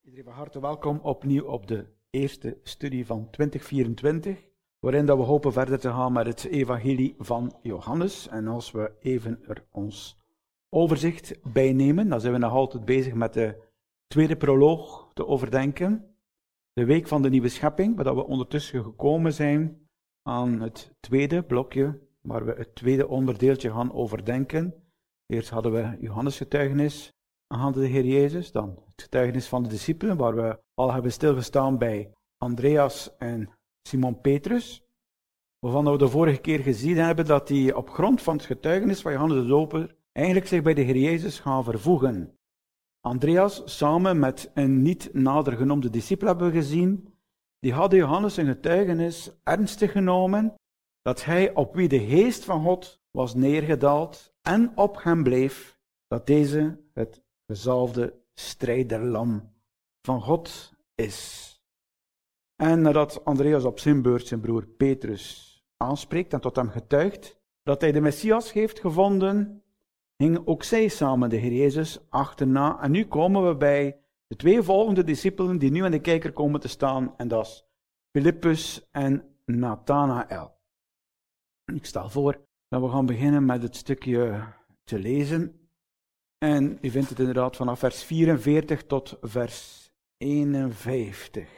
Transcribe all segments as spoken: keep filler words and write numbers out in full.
Iedereen van harte welkom opnieuw op de eerste studie van twintig vierentwintig, waarin dat we hopen verder te gaan met het evangelie van Johannes. En als we even er ons overzicht bij nemen, dan zijn we nog altijd bezig met de tweede proloog te overdenken. De week van de nieuwe schepping, waar we ondertussen gekomen zijn aan het tweede blokje, waar we het tweede onderdeeltje gaan overdenken. Eerst hadden we Johannes' getuigenis aan de Heer Jezus, dan het getuigenis van de discipelen, waar we al hebben stilgestaan bij Andreas en Simon Petrus, waarvan we de vorige keer gezien hebben dat die op grond van het getuigenis van Johannes de Doper eigenlijk zich bij de Heer Jezus gaan vervoegen. Andreas, samen met een niet nader genoemde discipel hebben we gezien, die hadden Johannes zijn getuigenis ernstig genomen, dat hij op wie de geest van God was neergedaald en op hem bleef, dat deze het gezalfde strijderlam van God is. En nadat Andreas op zijn beurt zijn broer Petrus aanspreekt en tot hem getuigt dat hij de Messias heeft gevonden, gingen ook zij samen de Heer Jezus achterna. En nu komen we bij de twee volgende discipelen die nu aan de kijker komen te staan, en dat is Filippus en Nathanael. Ik stel voor dat we gaan beginnen met het stukje te lezen. En u vindt het inderdaad vanaf vers vierenveertig tot vers eenenvijftig.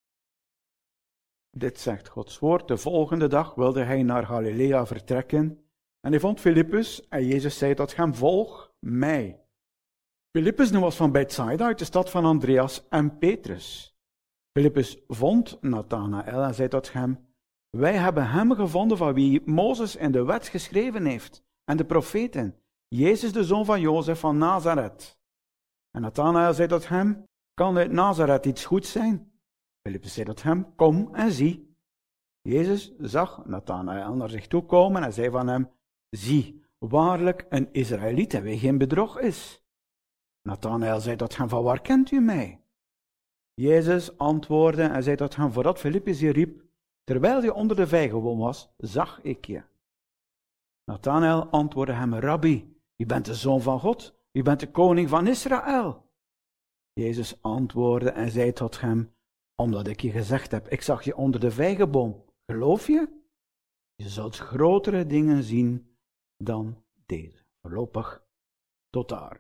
Dit zegt Gods woord. De volgende dag wilde hij naar Galilea vertrekken. En hij vond Filippus en Jezus zei tot hem, volg mij. Filippus nu was van Bethsaida uit de stad van Andreas en Petrus. Filippus vond Nathanael en zei tot hem, wij hebben hem gevonden van wie Mozes in de wet geschreven heeft en de profeten, Jezus de zoon van Jozef van Nazareth. En Nathanael zei tot hem, kan uit Nazareth iets goeds zijn? Filippus zei tot hem, kom en zie. Jezus zag Nathanael naar zich toe komen en zei van hem, zie, waarlijk een Israëliet en wie geen bedrog is. Nathanael zei tot hem, van waar kent u mij? Jezus antwoordde en zei tot hem, voordat Filippus je riep, terwijl je onder de vijgenboom was, zag ik je. Nathanael antwoordde hem, Rabbi, u bent de Zoon van God, u bent de koning van Israël. Jezus antwoordde en zei tot hem, omdat ik je gezegd heb, ik zag je onder de vijgenboom, geloof je? Je zult grotere dingen zien dan deze. Voorlopig tot daar.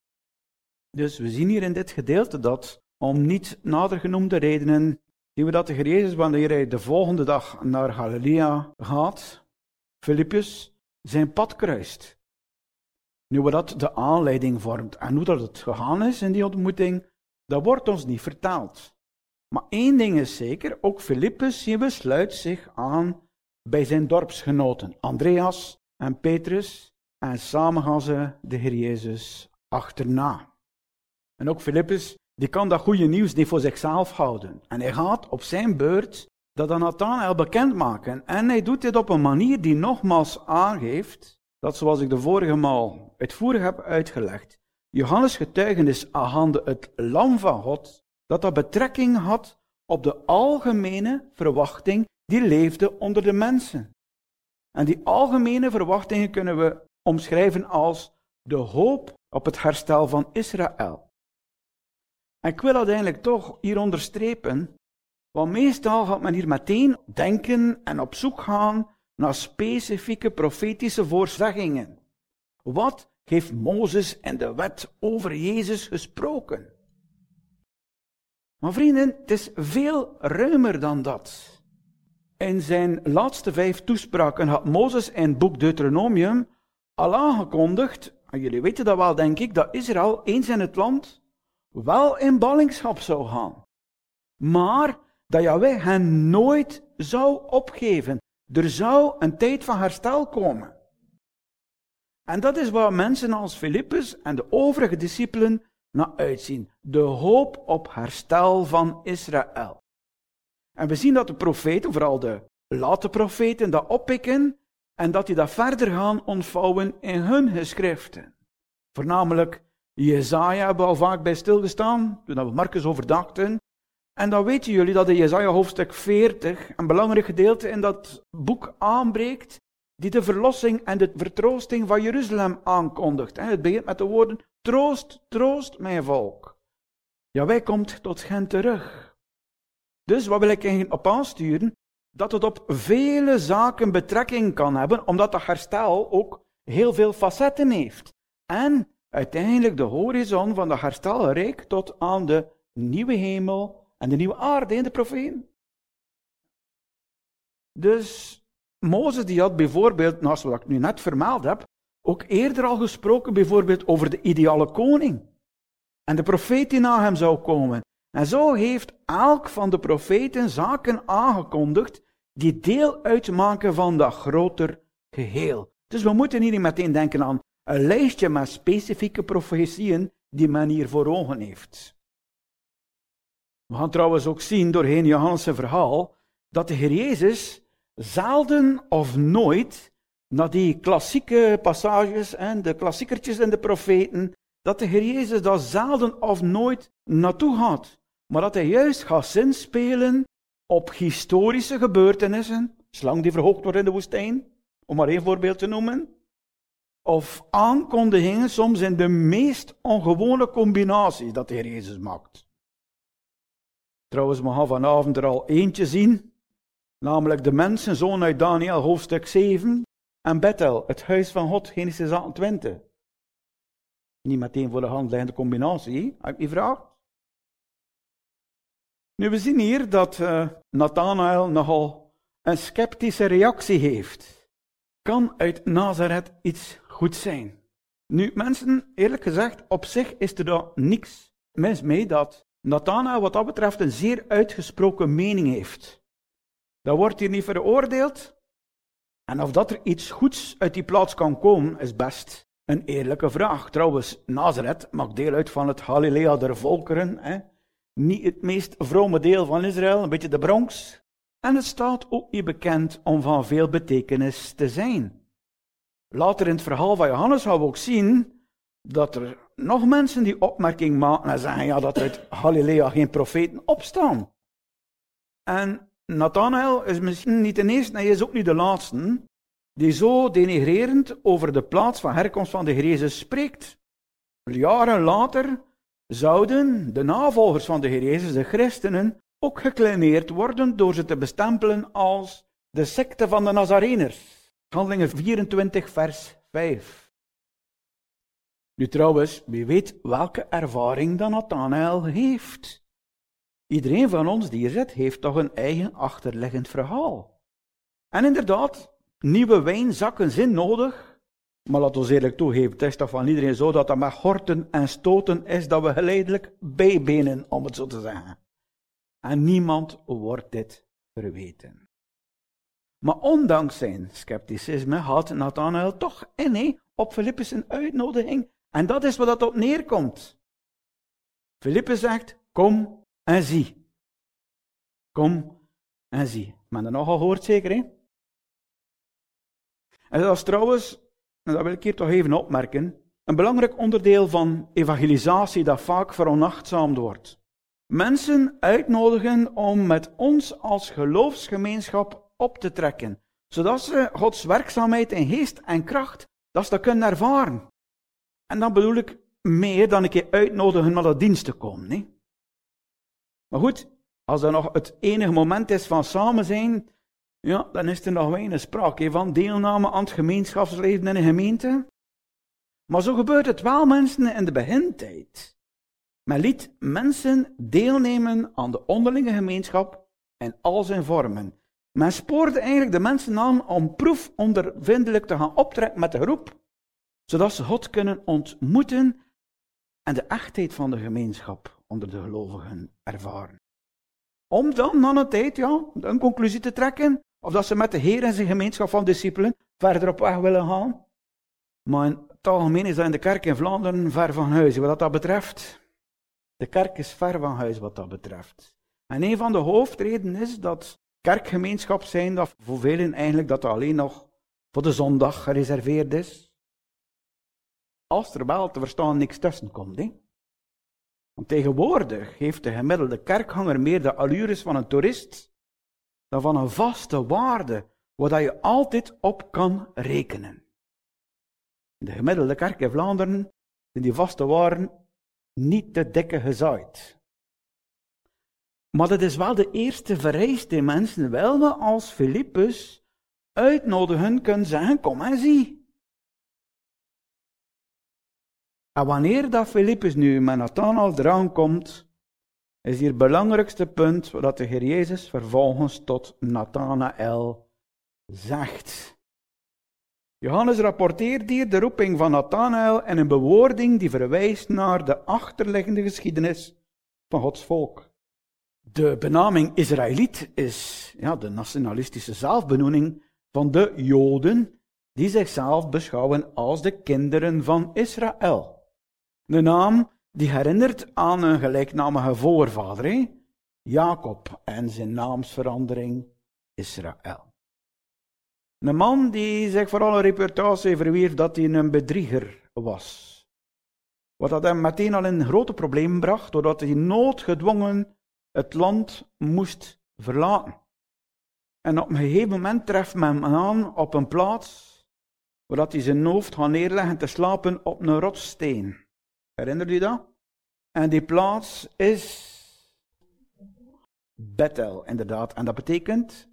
Dus we zien hier in dit gedeelte dat, om niet nader genoemde redenen, zien we dat de Heer Jezus, wanneer hij de volgende dag naar Galilea gaat, Filippus zijn pad kruist. Nu wat dat de aanleiding vormt en hoe dat het gegaan is in die ontmoeting, dat wordt ons niet vertaald. Maar één ding is zeker, ook Filippus hier besluit zich aan bij zijn dorpsgenoten, Andreas en Petrus, en samen gaan ze de Heer Jezus achterna. En ook Filippus, die kan dat goede nieuws niet voor zichzelf houden. En hij gaat op zijn beurt dat aan Nathanael bekendmaken. En hij doet dit op een manier die nogmaals aangeeft, dat zoals ik de vorige maal uitvoerig heb uitgelegd, Johannes' getuigenis aangaande het lam van God, dat dat betrekking had op de algemene verwachting die leefde onder de mensen. En die algemene verwachtingen kunnen we omschrijven als de hoop op het herstel van Israël. En ik wil uiteindelijk toch hier onderstrepen, want meestal gaat men hier meteen denken en op zoek gaan naar specifieke profetische voorzeggingen. Wat heeft Mozes in de wet over Jezus gesproken? Maar vrienden, het is veel ruimer dan dat. In zijn laatste vijf toespraken had Mozes in het boek Deuteronomium al aangekondigd, en jullie weten dat wel denk ik, dat Israël eens in het land wel in ballingschap zou gaan. Maar dat Yahweh hen nooit zou opgeven. Er zou een tijd van herstel komen. En dat is waar mensen als Filippus en de overige discipelen naar uitzien. De hoop op herstel van Israël. En we zien dat de profeten, vooral de late profeten, dat oppikken en dat die dat verder gaan ontvouwen in hun geschriften. Voornamelijk Jesaja hebben we al vaak bij stilgestaan, toen we Marcus overdachten. En dan weten jullie dat in Jesaja hoofdstuk veertig een belangrijk gedeelte in dat boek aanbreekt, die de verlossing en de vertroosting van Jeruzalem aankondigt. Het begint met de woorden, troost, troost mijn volk. Ja, wij komt tot hen terug. Dus wat wil ik eigenlijk op aansturen? Dat het op vele zaken betrekking kan hebben, omdat dat herstel ook heel veel facetten heeft. En uiteindelijk de horizon van dat herstel reikt tot aan de nieuwe hemel en de nieuwe aarde in de profeten. Dus Mozes die had bijvoorbeeld, naast wat ik nu net vermeld heb, ook eerder al gesproken bijvoorbeeld over de ideale koning. En de profeet die na hem zou komen. En zo heeft elk van de profeten zaken aangekondigd die deel uitmaken van dat groter geheel. Dus we moeten hier niet meteen denken aan een lijstje met specifieke profetieën die men hier voor ogen heeft. We gaan trouwens ook zien doorheen Johannes' verhaal dat de Heer Jezus zelden of nooit naar die klassieke passages en de klassiekertjes en de profeten, dat de Heer Jezus daar zelden of nooit naartoe gaat. Maar dat hij juist gaat zinspelen op historische gebeurtenissen, slang die verhoogd wordt in de woestijn, om maar één voorbeeld te noemen, of aankondigingen soms in de meest ongewone combinaties dat de Heer Jezus maakt. Trouwens, we gaan vanavond er al eentje zien, namelijk de mensenzoon uit Daniel hoofdstuk zeven en Bethel, het huis van God, Genesis achtentwintig. Niet meteen voor de hand liggende combinatie, heb ik die vraag. Nu, we zien hier dat uh, Nathanael nogal een sceptische reactie heeft. Kan uit Nazareth iets goed zijn? Nu, mensen, eerlijk gezegd, op zich is er daar niks mis mee dat Nathanael wat dat betreft een zeer uitgesproken mening heeft. Dat wordt hier niet veroordeeld. En of dat er iets goeds uit die plaats kan komen, is best een eerlijke vraag. Trouwens, Nazareth maakt deel uit van het Galilea der volkeren. Hè? Niet het meest vrome deel van Israël, een beetje de Bronx. En het staat ook niet bekend om van veel betekenis te zijn. Later in het verhaal van Johannes gaan we ook zien dat er nog mensen die opmerking maken en zeggen ja, dat uit Galilea geen profeten opstaan. En Nathanael is misschien niet de eerste, en hij is ook niet de laatste, die zo denigrerend over de plaats van herkomst van de Heer Jezus spreekt. Jaren later zouden de navolgers van de Heer Jezus, de christenen, ook gekleineerd worden door ze te bestempelen als de secte van de Nazareners. Handelingen vierentwintig, vers vijf. Nu trouwens, wie weet welke ervaring dan Nathanael heeft. Iedereen van ons die hier zit, heeft toch een eigen achterliggend verhaal. En inderdaad, nieuwe wijn zakken zin nodig. Maar laat ons eerlijk toegeven, het is toch van iedereen zo dat dat met horten en stoten is dat we geleidelijk bijbenen, om het zo te zeggen. En niemand wordt dit verweten. Maar ondanks zijn scepticisme had Nathanael toch in op Filippus een uitnodiging. En dat is wat dat op neerkomt. Filippus zegt, kom en zie. Kom en zie. Men dat nogal gehoord zeker, hè? En dat is trouwens, en dat wil ik hier toch even opmerken, een belangrijk onderdeel van evangelisatie dat vaak veronachtzaamd wordt. Mensen uitnodigen om met ons als geloofsgemeenschap op te trekken, zodat ze Gods werkzaamheid in geest en kracht, dat ze dat kunnen ervaren. En dan bedoel ik meer dan een keer uitnodigen naar de dienst te komen. Hè? Maar goed, als dat nog het enige moment is van samen zijn, ja, dan is er nog weinig sprake van deelname aan het gemeenschapsleven in een gemeente. Maar zo gebeurt het wel, mensen, in de begintijd. Men liet mensen deelnemen aan de onderlinge gemeenschap in al zijn vormen. Men spoorde eigenlijk de mensen aan om proefondervindelijk te gaan optrekken met de groep, zodat ze God kunnen ontmoeten en de echtheid van de gemeenschap onder de gelovigen ervaren. Om dan na een tijd ja, een conclusie te trekken, of dat ze met de Heer en zijn gemeenschap van discipelen verder op weg willen gaan. Maar in het algemeen is dat in de kerk in Vlaanderen ver van huis, wat dat betreft. De kerk is ver van huis wat dat betreft. En een van de hoofdredenen is dat kerkgemeenschap zijn, dat voor velen eigenlijk dat alleen nog voor de zondag gereserveerd is. Als er wel te verstaan niks tussen komt. Hè? Want tegenwoordig heeft de gemiddelde kerkganger meer de allures van een toerist dan van een vaste waarde, waar je altijd op kan rekenen. In de gemiddelde kerk in Vlaanderen zijn die vaste waarden niet te dikke gezaaid. Maar dat is wel de eerste vereiste. Mensen wel we als Filippus uitnodigen kunnen zeggen, kom en zie. En wanneer dat Filippus nu met Nathanael eraan komt, is hier het belangrijkste punt dat de Heer Jezus vervolgens tot Nathanael zegt. Johannes rapporteert hier de roeping van Nathanael en een bewoording die verwijst naar de achterliggende geschiedenis van Gods volk. De benaming Israëliet is ja, de nationalistische zelfbenoeming van de Joden die zichzelf beschouwen als de kinderen van Israël. De naam die herinnert aan een gelijknamige voorvader, hè? Jacob, en zijn naamsverandering Israël. Een man die zich vooral een reputatie verwierf dat hij een bedrieger was. Wat dat hem meteen al in grote problemen bracht, doordat hij noodgedwongen het land moest verlaten. En op een gegeven moment treft men hem aan op een plaats waar hij zijn hoofd gaat neerleggen te slapen op een rotssteen. Herinnert u dat? En die plaats is Bethel, inderdaad. En dat betekent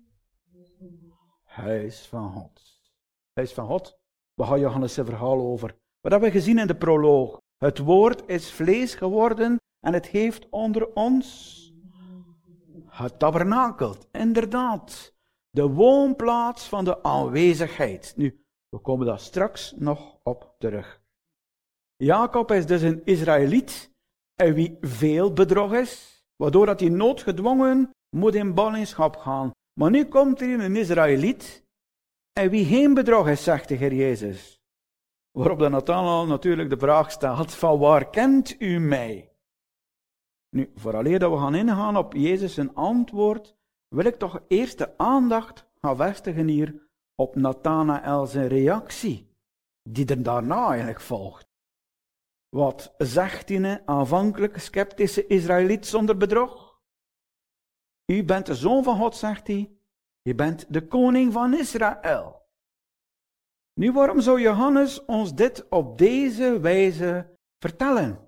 Huis van God. Huis van God. Waar gaat Johannes zijn verhaal over? Wat hebben we gezien in de proloog? Het woord is vlees geworden en het heeft onder ons getabernakeld. Inderdaad. De woonplaats van de aanwezigheid. Nu, we komen daar straks nog op terug. Jacob is dus een Israëliet en wie veel bedrog is, waardoor dat hij noodgedwongen moet in ballingschap gaan. Maar nu komt er een Israëliet en wie geen bedrog is, zegt de Heer Jezus. Waarop de Nathanael natuurlijk de vraag stelt, van waar kent u mij? Nu, vooraleer dat we gaan ingaan op Jezus' zijn antwoord, wil ik toch eerst de aandacht gaan vestigen hier op Nathanael zijn reactie, die er daarna eigenlijk volgt. Wat zegt die aanvankelijk sceptische Israëliet zonder bedrog? U bent de zoon van God, zegt hij. Je bent de koning van Israël. Nu, waarom zou Johannes ons dit op deze wijze vertellen?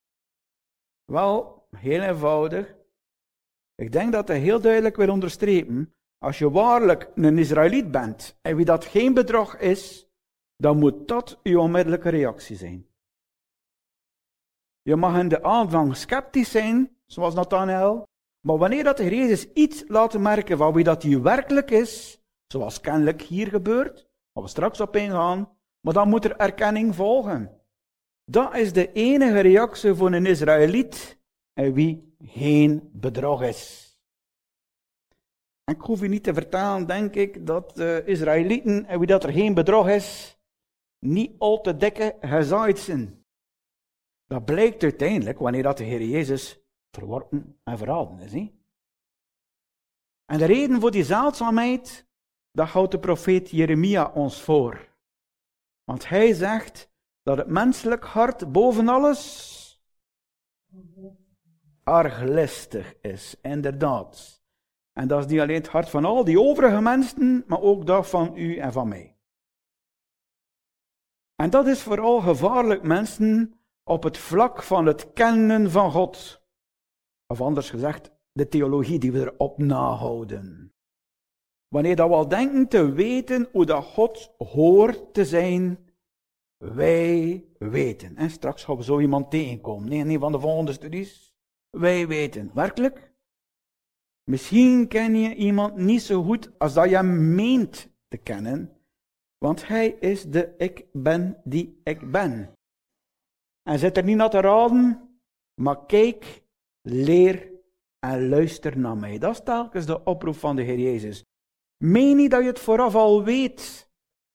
Wel, heel eenvoudig. Ik denk dat hij heel duidelijk wil onderstrepen, als je waarlijk een Israëliet bent en wie dat geen bedrog is, dan moet dat uw onmiddellijke reactie zijn. Je mag in de aanvang sceptisch zijn, zoals Nathanael, maar wanneer dat de Heer Jezus iets laat merken van wie dat hij werkelijk is, zoals kennelijk hier gebeurt, waar we straks op ingaan, maar dan moet er erkenning volgen. Dat is de enige reactie voor een Israëliet en wie geen bedrog is. En ik hoef u niet te vertellen, denk ik, dat de Israëlieten en wie dat er geen bedrog is, niet al te dikke gezaaid zijn. Dat blijkt uiteindelijk wanneer dat de Heer Jezus verworpen en verraden is. He? En de reden voor die zeldzaamheid, dat houdt de profeet Jeremia ons voor. Want hij zegt dat het menselijk hart boven alles arglistig is, inderdaad. En dat is niet alleen het hart van al die overige mensen, maar ook dat van u en van mij. En dat is vooral gevaarlijk, mensen, op het vlak van het kennen van God. Of anders gezegd, de theologie die we erop nahouden. Wanneer dat we al denken te weten hoe dat God hoort te zijn, wij weten. En straks gaan we zo iemand tegenkomen. Nee, een van de volgende studies. Wij weten. Werkelijk? Misschien ken je iemand niet zo goed als dat je hem meent te kennen, want hij is de ik ben die ik ben. En zit er niet naar te raden, maar kijk, leer en luister naar mij. Dat is telkens de oproep van de Heer Jezus. Meen niet dat je het vooraf al weet.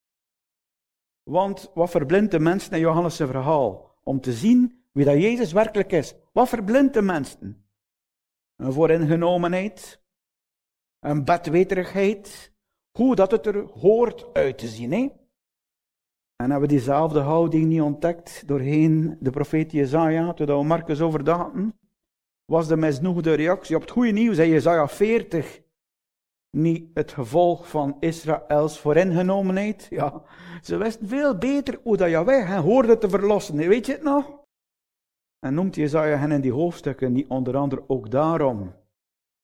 Want wat verblindt de mensen in Johannes' verhaal? Om te zien wie dat Jezus werkelijk is. Wat verblindt de mensen? Een vooringenomenheid, een bedweterigheid, hoe dat het er hoort uit te zien. Hè? En hebben we diezelfde houding niet ontdekt doorheen de profeet Jesaja, toen we Marcus overdachten? Was de misnoegde reactie op het goede nieuws in Jesaja veertig niet het gevolg van Israëls vooringenomenheid? Ja, ze wisten veel beter hoe dat Jahweh hen hoorde te verlossen. Weet je het nog? En noemt Jesaja hen in die hoofdstukken niet onder andere ook daarom.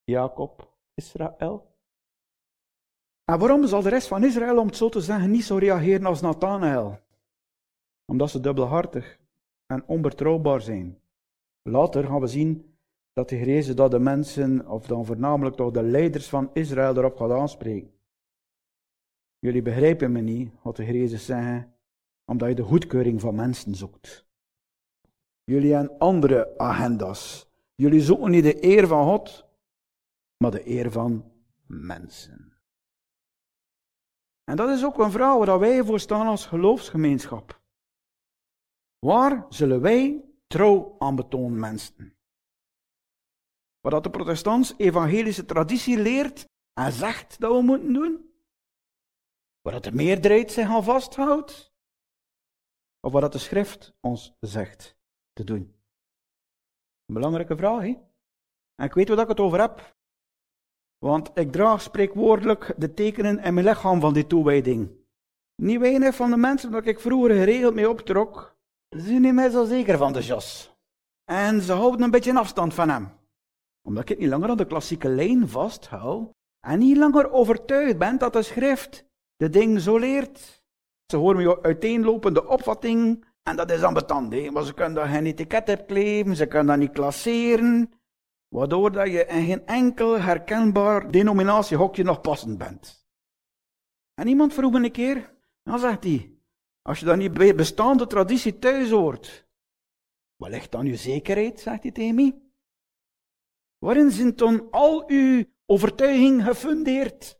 Jacob, Israël. En waarom zal de rest van Israël, om het zo te zeggen, niet zo reageren als Nathanael? Omdat ze dubbelhartig en onbetrouwbaar zijn. Later gaan we zien dat de Heer Jezus dat de mensen, of dan voornamelijk toch de leiders van Israël, erop gaat aanspreken. Jullie begrijpen me niet, wat de Heer Jezus zegt, omdat je de goedkeuring van mensen zoekt. Jullie hebben andere agenda's. Jullie zoeken niet de eer van God, maar de eer van mensen. En dat is ook een vraag waar wij voor staan als geloofsgemeenschap. Waar zullen wij trouw aan betonen, mensen? Wat de protestants-evangelische traditie leert en zegt dat we moeten doen? Waar de meerderheid zich aan vasthoudt? Of wat de schrift ons zegt te doen? Een belangrijke vraag, hè? En ik weet waar ik het over heb. Want ik draag spreekwoordelijk de tekenen in mijn lichaam van die toewijding. Niet weinig van de mensen waar ik vroeger geregeld mee optrok, zijn niet meer zo zeker van de Jos. En ze houden een beetje afstand van hem. Omdat ik niet langer aan de klassieke lijn vasthoud en niet langer overtuigd ben dat de schrift de ding zo leert. Ze horen me uiteenlopende opvatting en dat is ambetant, hè? Maar ze kunnen daar geen etiket op kleven, ze kunnen dat niet klasseren, waardoor dat je in geen enkel herkenbaar denominatiehokje nog passend bent. En iemand vroeg me een keer, dan zegt hij, als je dan niet bij bestaande traditie thuis hoort, wat ligt dan uw zekerheid, zegt hij tegen mij? Waarin zijn dan al uw overtuiging gefundeerd?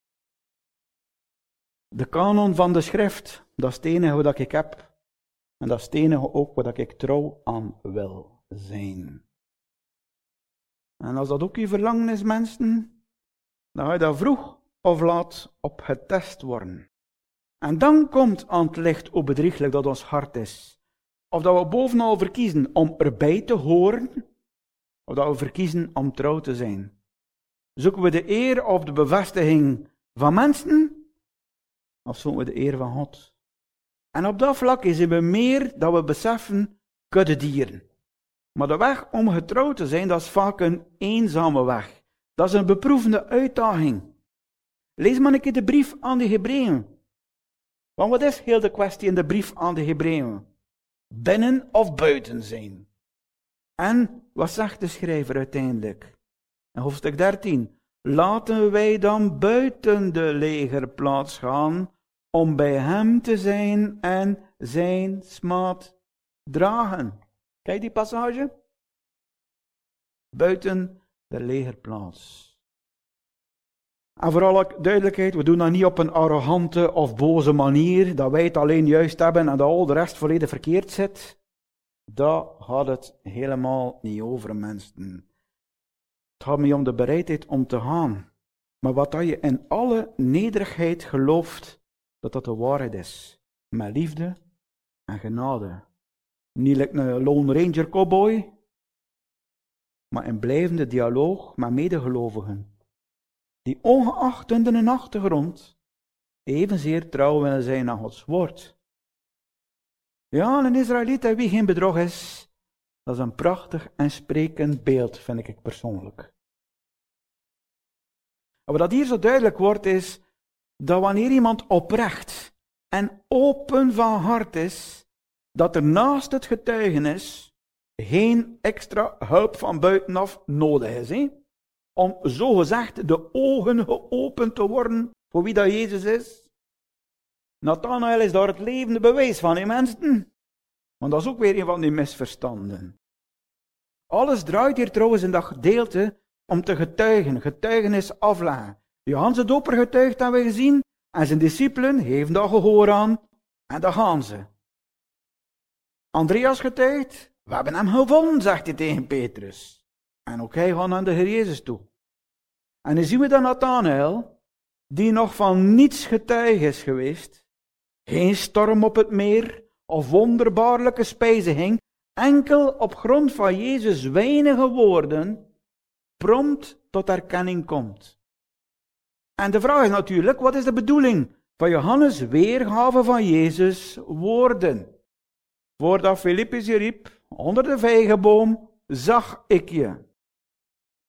De kanon van de schrift, dat is het enige wat ik heb. En dat is het enige ook wat ik trouw aan wil zijn. En als dat ook uw verlangen is, mensen, dan ga je daar vroeg of laat op getest worden. En dan komt aan het licht hoe bedrieglijk dat ons hart is. Of dat we bovenal verkiezen om erbij te horen, of dat we verkiezen om trouw te zijn. Zoeken we de eer of de bevestiging van mensen, of zoeken we de eer van God? En op dat vlak zijn we meer dat we beseffen kuddedieren. Maar de weg om getrouwd te zijn, dat is vaak een eenzame weg. Dat is een beproevende uitdaging. Lees maar een keer de brief aan de Hebreeën. Want wat is heel de kwestie in de brief aan de Hebreeën? Binnen of buiten zijn. En wat zegt de schrijver uiteindelijk? In hoofdstuk dertien. Laten wij dan buiten de legerplaats gaan, om bij hem te zijn en zijn smaad dragen. Kijk die passage? Buiten de legerplaats. En voor alle duidelijkheid, we doen dat niet op een arrogante of boze manier, dat wij het alleen juist hebben en dat al de rest volledig verkeerd zit. Daar gaat het helemaal niet over, mensen. Het gaat niet om de bereidheid om te gaan, maar wat dat je in alle nederigheid gelooft, dat dat de waarheid is. Met liefde en genade. Niet like een Lone Ranger cowboy, maar in blijvende dialoog met medegelovigen. Die ongeacht hun achtergrond evenzeer trouw willen zijn aan Gods woord. Ja, een Israëliet en wie geen bedrog is, dat is een prachtig en sprekend beeld, vind ik persoonlijk. En wat dat hier zo duidelijk wordt is, dat wanneer iemand oprecht en open van hart is, dat er naast het getuigenis geen extra hulp van buitenaf nodig is. Hè? Om zogezegd de ogen geopend te worden voor wie dat Jezus is. Nathanael is daar het levende bewijs van, hè mensen? Want dat is ook weer een van die misverstanden. Alles draait hier trouwens in dat gedeelte om te getuigen, getuigenis afleggen. Johannes de Doper getuigt, hebben we gezien, en zijn discipelen geven daar gehoor aan, en daar gaan ze. Andreas getuigt, we hebben hem gevonden, zegt hij tegen Petrus. En ook hij gaat naar de Heer Jezus toe. En dan zien we dan Nathanael, die nog van niets getuige is geweest, geen storm op het meer, of wonderbaarlijke spijziging, enkel op grond van Jezus' weinige woorden, prompt tot erkenning komt. En de vraag is natuurlijk, wat is de bedoeling van Johannes' weergave van Jezus' woorden? Voordat Filippus je riep, onder de vijgenboom zag ik je.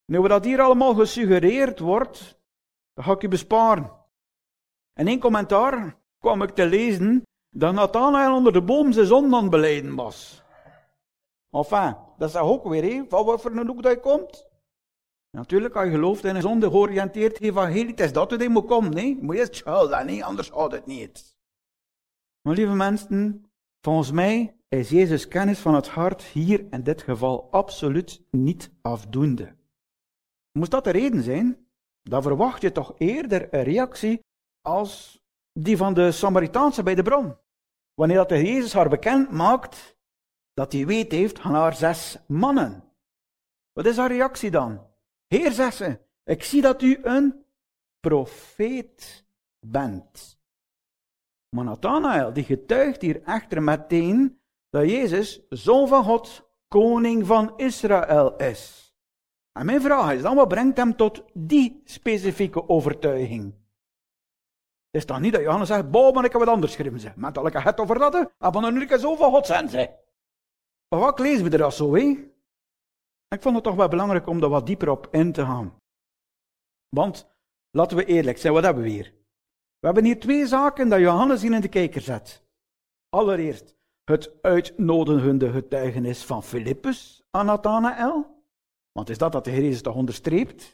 Nu, wat hier allemaal gesuggereerd wordt, dat ga ik u besparen. In één commentaar kwam ik te lezen dat Nathanael onder de boom zijn zonde aan het belijden was. Enfin, dat is ook weer, hè, van wat voor een hoek dat je komt. Natuurlijk, als je gelooft in een zonde georiënteerd evangelie, het is dat het moet komen, hè. Moet je het schuilen, hè, anders houdt het niet. Maar lieve mensen, volgens mij is Jezus' kennis van het hart hier in dit geval absoluut niet afdoende. Moest dat de reden zijn, dan verwacht je toch eerder een reactie als die van de Samaritaanse bij de bron. Wanneer dat de Jezus haar bekend maakt dat hij weet heeft van haar zes mannen. Wat is haar reactie dan? Heer, zegt ze, ik zie dat u een profeet bent. Maar Nathanael, die getuigt hier echter meteen dat Jezus zoon van God, koning van Israël is. En mijn vraag is dan, wat brengt hem tot die specifieke overtuiging? Het is dan niet dat Johannes zegt, boh, maar ik heb wat anders geschreven. Maar dat ik het over dat, maar dan nu ik zo van God zijn. Maar wat lezen we er dat zo, hè? Ik vond het toch wel belangrijk om daar wat dieper op in te gaan. Want, laten we eerlijk zijn, wat hebben we hier? We hebben hier twee zaken dat Johannes in de kijker zet. Allereerst het uitnodigende getuigenis van Filippus aan Nathanael. Want is dat dat de Heer Jezus toch onderstreept?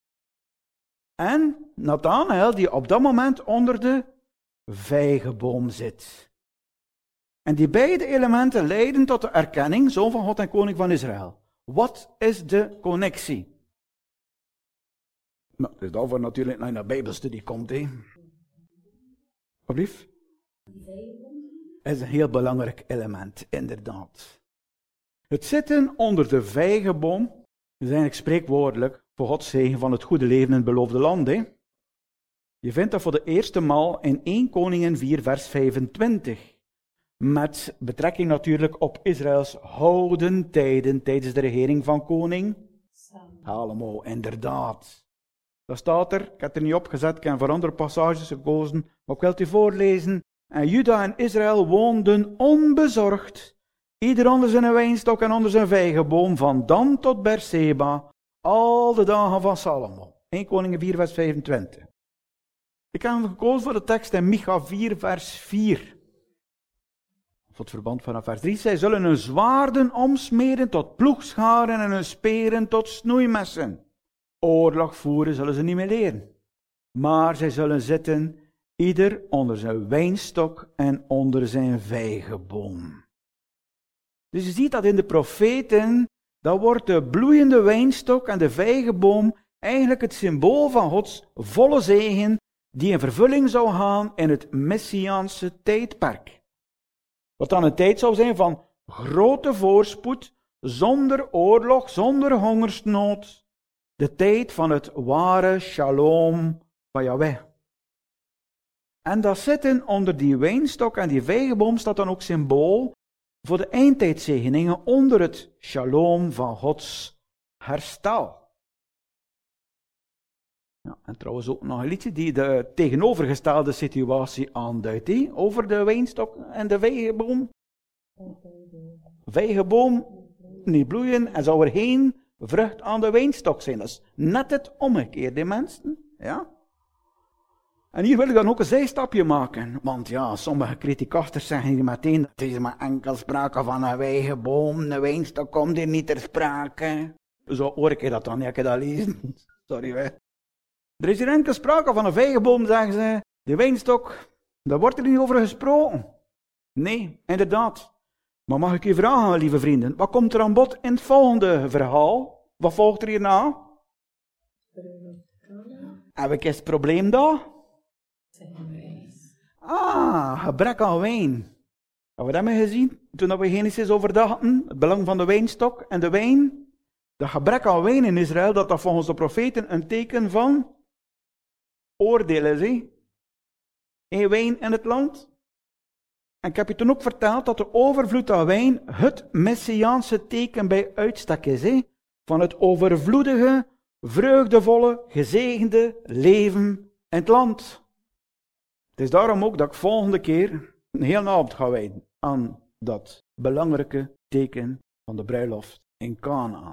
En Nathanael die op dat moment onder de vijgenboom zit. En die beide elementen leiden tot de erkenning, zoon van God en koning van Israël. Wat is de connectie? Nou, het is daarvoor natuurlijk naar de Bijbelstudie komt, hè. Alsjeblieft. Is een heel belangrijk element, inderdaad. Het zitten onder de vijgenboom is eigenlijk spreekwoordelijk voor Gods zegen van het goede leven in het beloofde land. Hè? Je vindt dat voor de eerste maal in Eerste Koningen vier, vers vijfentwintig. Met betrekking natuurlijk op Israëls houden tijden tijdens de regering van koning Salomo, inderdaad. Dat staat er, ik heb het er niet opgezet, ik heb voor andere passages gekozen, maar ik wil het u voorlezen. En Juda en Israël woonden onbezorgd, ieder onder zijn wijnstok en onder zijn vijgenboom, van Dan tot Berseba, al de dagen van Salomo. Eerste Koningen vier, vers vijfentwintig. Ik heb gekozen voor de tekst in Micha vier, vers vier. Voor het verband van vers drie. Zij zullen hun zwaarden omsmeden tot ploegscharen en hun speren tot snoeimessen. Oorlog voeren zullen ze niet meer leren. Maar zij zullen zitten, ieder onder zijn wijnstok en onder zijn vijgenboom. Dus je ziet dat in de profeten, dan wordt de bloeiende wijnstok en de vijgenboom eigenlijk het symbool van Gods volle zegen, die in vervulling zou gaan in het Messiaanse tijdperk. Wat dan een tijd zou zijn van grote voorspoed, zonder oorlog, zonder hongersnood. De tijd van het ware shalom van Yahweh. En dat zitten onder die wijnstok en die vijgenboom staat dan ook symbool voor de eindtijdzegeningen onder het shalom van Gods herstel. Ja, en trouwens ook nog een liedje die de tegenovergestelde situatie aanduidt. He? Over de wijnstok en de vijgenboom. Vijgenboom niet bloeien en zou er geen vrucht aan de wijnstok zijn. Dat is net het omgekeerde, mensen. Ja? En hier wil ik dan ook een zijstapje maken. Want ja, sommige criticasters zeggen hier meteen, dat is maar enkel sprake van een vijgenboom, een wijnstok komt hier niet ter sprake. Zo hoor ik dat dan, ik heb dat lezen. Sorry, hè. Er is hier enkel sprake van een vijgenboom, zeggen ze. De wijnstok, daar wordt er niet over gesproken. Nee, inderdaad. Maar mag ik u vragen, lieve vrienden, wat komt er aan bod in het volgende verhaal? Wat volgt er hierna? Heb ik eens het probleem daar? Ah, gebrek aan wijn. Hebben we dat maar gezien? Toen we Genesis overdachten, het belang van de wijnstok en de wijn. Dat gebrek aan wijn in Israël, dat dat volgens de profeten een teken van oordeel is. He? Geen wijn in het land. En ik heb je toen ook verteld dat de overvloed aan wijn het Messiaanse teken bij uitstek is. He? Van het overvloedige, vreugdevolle, gezegende leven in het land. Het is daarom ook dat ik volgende keer een hele avond ga wijden aan dat belangrijke teken van de bruiloft in Kanaan.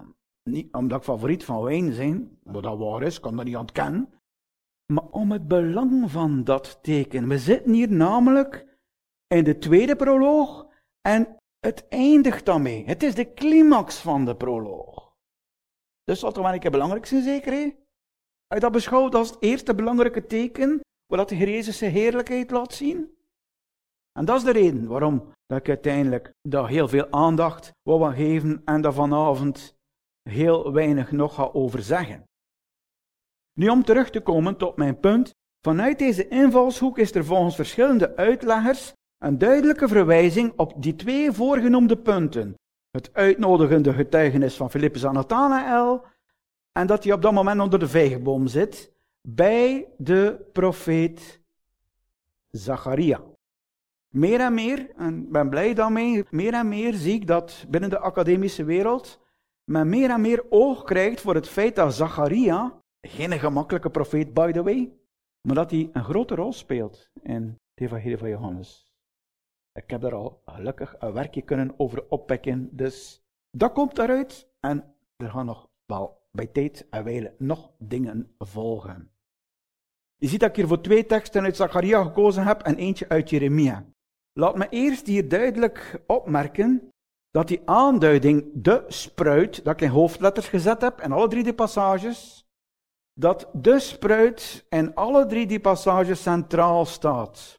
Niet omdat ik favoriet van wijn ben, wat dat waar is, kan dat niet ontkennen. Maar om het belang van dat teken. We zitten hier namelijk in de tweede proloog en het eindigt daarmee. Het is de climax van de proloog. Dus dat toch wel een keer belangrijk zijn, zeker? Hè? Als je dat beschouwt als het eerste belangrijke teken, waar de Heer Jezus zijn heerlijkheid laat zien. En dat is de reden waarom dat ik uiteindelijk daar heel veel aandacht wil geven en daar vanavond heel weinig nog ga over zeggen. Nu om terug te komen tot mijn punt, vanuit deze invalshoek is er volgens verschillende uitleggers een duidelijke verwijzing op die twee voorgenoemde punten. Het uitnodigende getuigenis van Filippus aan Nathanael en dat hij op dat moment onder de vijgenboom zit bij de profeet Zacharia. Meer en meer, en ik ben blij daarmee, meer en meer zie ik dat binnen de academische wereld men meer en meer oog krijgt voor het feit dat Zacharia, geen gemakkelijke profeet by the way, maar dat hij een grote rol speelt in het evangelie van Johannes. Ik heb daar al gelukkig een werkje kunnen over oppikken, dus dat komt daaruit en er gaan nog wel bij tijd en wijle nog dingen volgen. Je ziet dat ik hier voor twee teksten uit Zacharia gekozen heb en eentje uit Jeremia. Laat me eerst hier duidelijk opmerken dat die aanduiding de spruit, dat ik in hoofdletters gezet heb in alle drie de passages, dat de spruit in alle drie die passages centraal staat.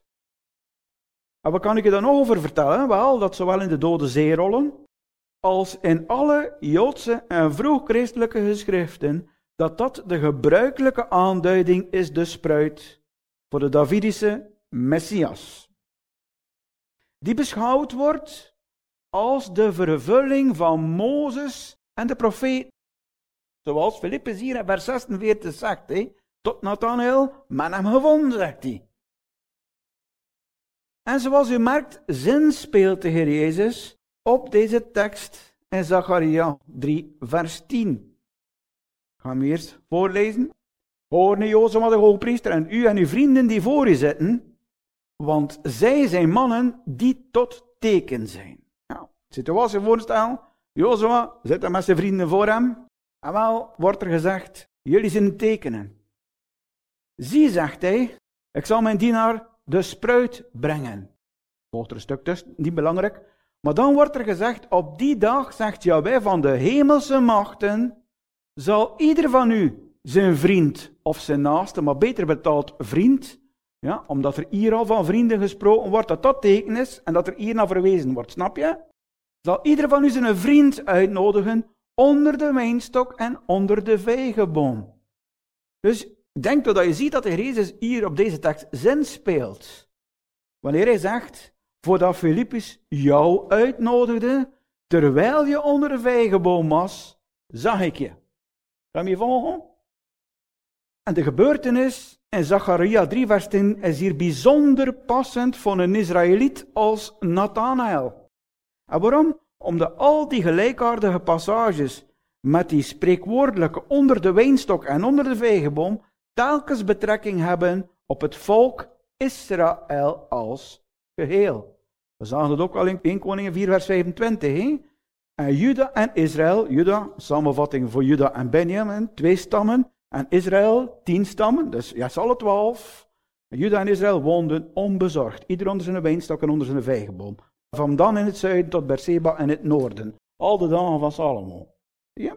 En wat kan ik je daar nog over vertellen? Wel, dat zowel in de Dode Zeerollen als in alle Joodse en vroeg-christelijke geschriften, dat dat de gebruikelijke aanduiding is, de spruit, voor de Davidische Messias. Die beschouwd wordt als de vervulling van Mozes en de profeet. Zoals Filippus hier in vers zesenveertig zegt, hé, tot Nathanael, men hem gevonden, zegt hij. En zoals u merkt, zinspeelt de Heer Jezus op deze tekst in Zacharia drie, vers tien. Ik ga hem eerst voorlezen. Hoor nu, Jozua de hoogpriester, en u en uw vrienden die voor u zitten, want zij zijn mannen die tot teken zijn. Nou, situatie voorstellen, Jozua zit er met zijn vrienden voor hem, en wel wordt er gezegd, jullie zijn tekenen. Zie, zegt hij, ik zal mijn dienaar de spruit brengen. Volgt er een stuk tussen, niet belangrijk. Maar dan wordt er gezegd, op die dag, zegt Jahweh van de hemelse machten, zal ieder van u zijn vriend of zijn naaste, maar beter betaald vriend, ja, omdat er hier al van vrienden gesproken wordt, dat dat teken is, en dat er hier naar verwezen wordt, snap je? Zal ieder van u zijn vriend uitnodigen onder de wijnstok en onder de vijgenboom. Dus denk dat je ziet dat de Heer Jezus hier op deze tekst zinspeelt. Wanneer hij zegt, voordat Filippus jou uitnodigde, terwijl je onder de vijgenboom was, zag ik je. Kan je me volgen? En de gebeurtenis in Zacharia drie vers tien is hier bijzonder passend voor een Israëliet als Nathanael. En waarom? Omdat al die gelijkaardige passages met die spreekwoordelijke onder de wijnstok en onder de vijgenboom telkens betrekking hebben op het volk Israël als geheel. We zagen het ook al in eerste Koningen vier vers vijfentwintig. He? En Juda en Israël, Juda, samenvatting voor Juda en Benjamin, twee stammen, en Israël, tien stammen, dus ja, ze alle twaalf. En Juda en Israël woonden onbezorgd, ieder onder zijn wijnstok en onder zijn vijgenboom. Van Dan in het zuiden tot Berseba in het noorden. Al de dagen van Salomo. Ja.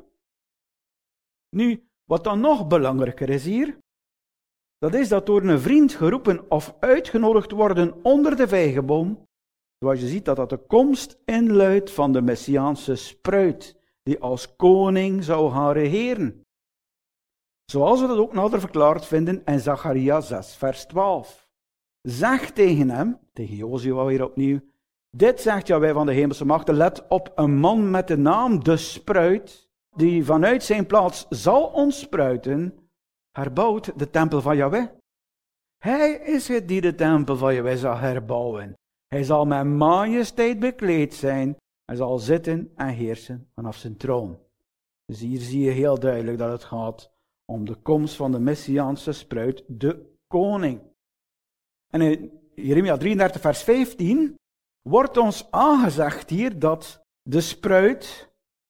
Nu, wat dan nog belangrijker is hier, dat is dat door een vriend geroepen of uitgenodigd worden onder de vijgenboom, zoals je ziet dat dat de komst inluidt van de Messiaanse spruit, die als koning zou gaan regeren. Zoals we dat ook nader verklaard vinden in Zacharia zes vers twaalf. Zeg tegen hem, tegen Jozua weer opnieuw, dit zegt Jahweh van de hemelse machten, let op een man met de naam de spruit, die vanuit zijn plaats zal ontspruiten, herbouwt de tempel van Jahweh. Hij is het die de tempel van Jahweh zal herbouwen. Hij zal met majesteit bekleed zijn en zal zitten en heersen vanaf zijn troon. Dus hier zie je heel duidelijk dat het gaat om de komst van de Messiaanse spruit, de koning. En in Jeremia drieëndertig vers vijftien wordt ons aangezegd hier dat de spruit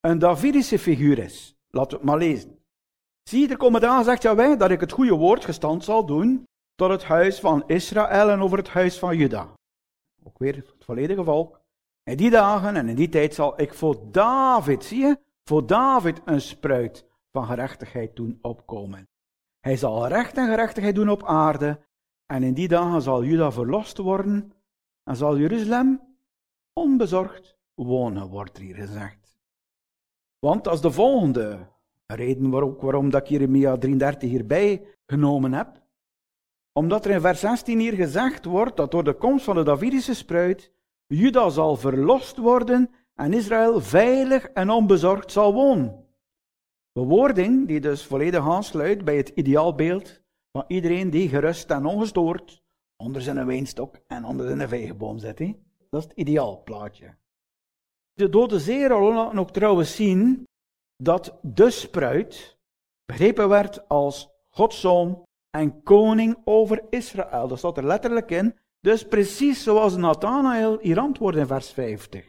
een Davidische figuur is. Laten we het maar lezen. Zie, er komen dagen, zegt Jahweh, dat ik het goede woord gestand zal doen tot het huis van Israël en over het huis van Juda. Ook weer het volledige volk. In die dagen en in die tijd zal ik voor David, zie je, voor David een spruit van gerechtigheid doen opkomen. Hij zal recht en gerechtigheid doen op aarde en in die dagen zal Juda verlost worden en zal Jeruzalem onbezorgd wonen, wordt hier gezegd. Want dat is de volgende reden waarom, waarom dat ik Jeremia drieëndertig hierbij genomen heb. Omdat er in vers zestien hier gezegd wordt dat door de komst van de Davidische spruit Juda zal verlost worden en Israël veilig en onbezorgd zal wonen. Bewoording die dus volledig aansluit bij het ideaalbeeld van iedereen die gerust en ongestoord onder zijn wijnstok en onder zijn vijgenboom zit. He? Dat is het ideaalplaatje. De Dode Zee laten ook trouwens zien dat de spruit begrepen werd als Gods zoon en koning over Israël. Dat staat er letterlijk in. Dus precies zoals Nathanael hier antwoordt in vers vijftig.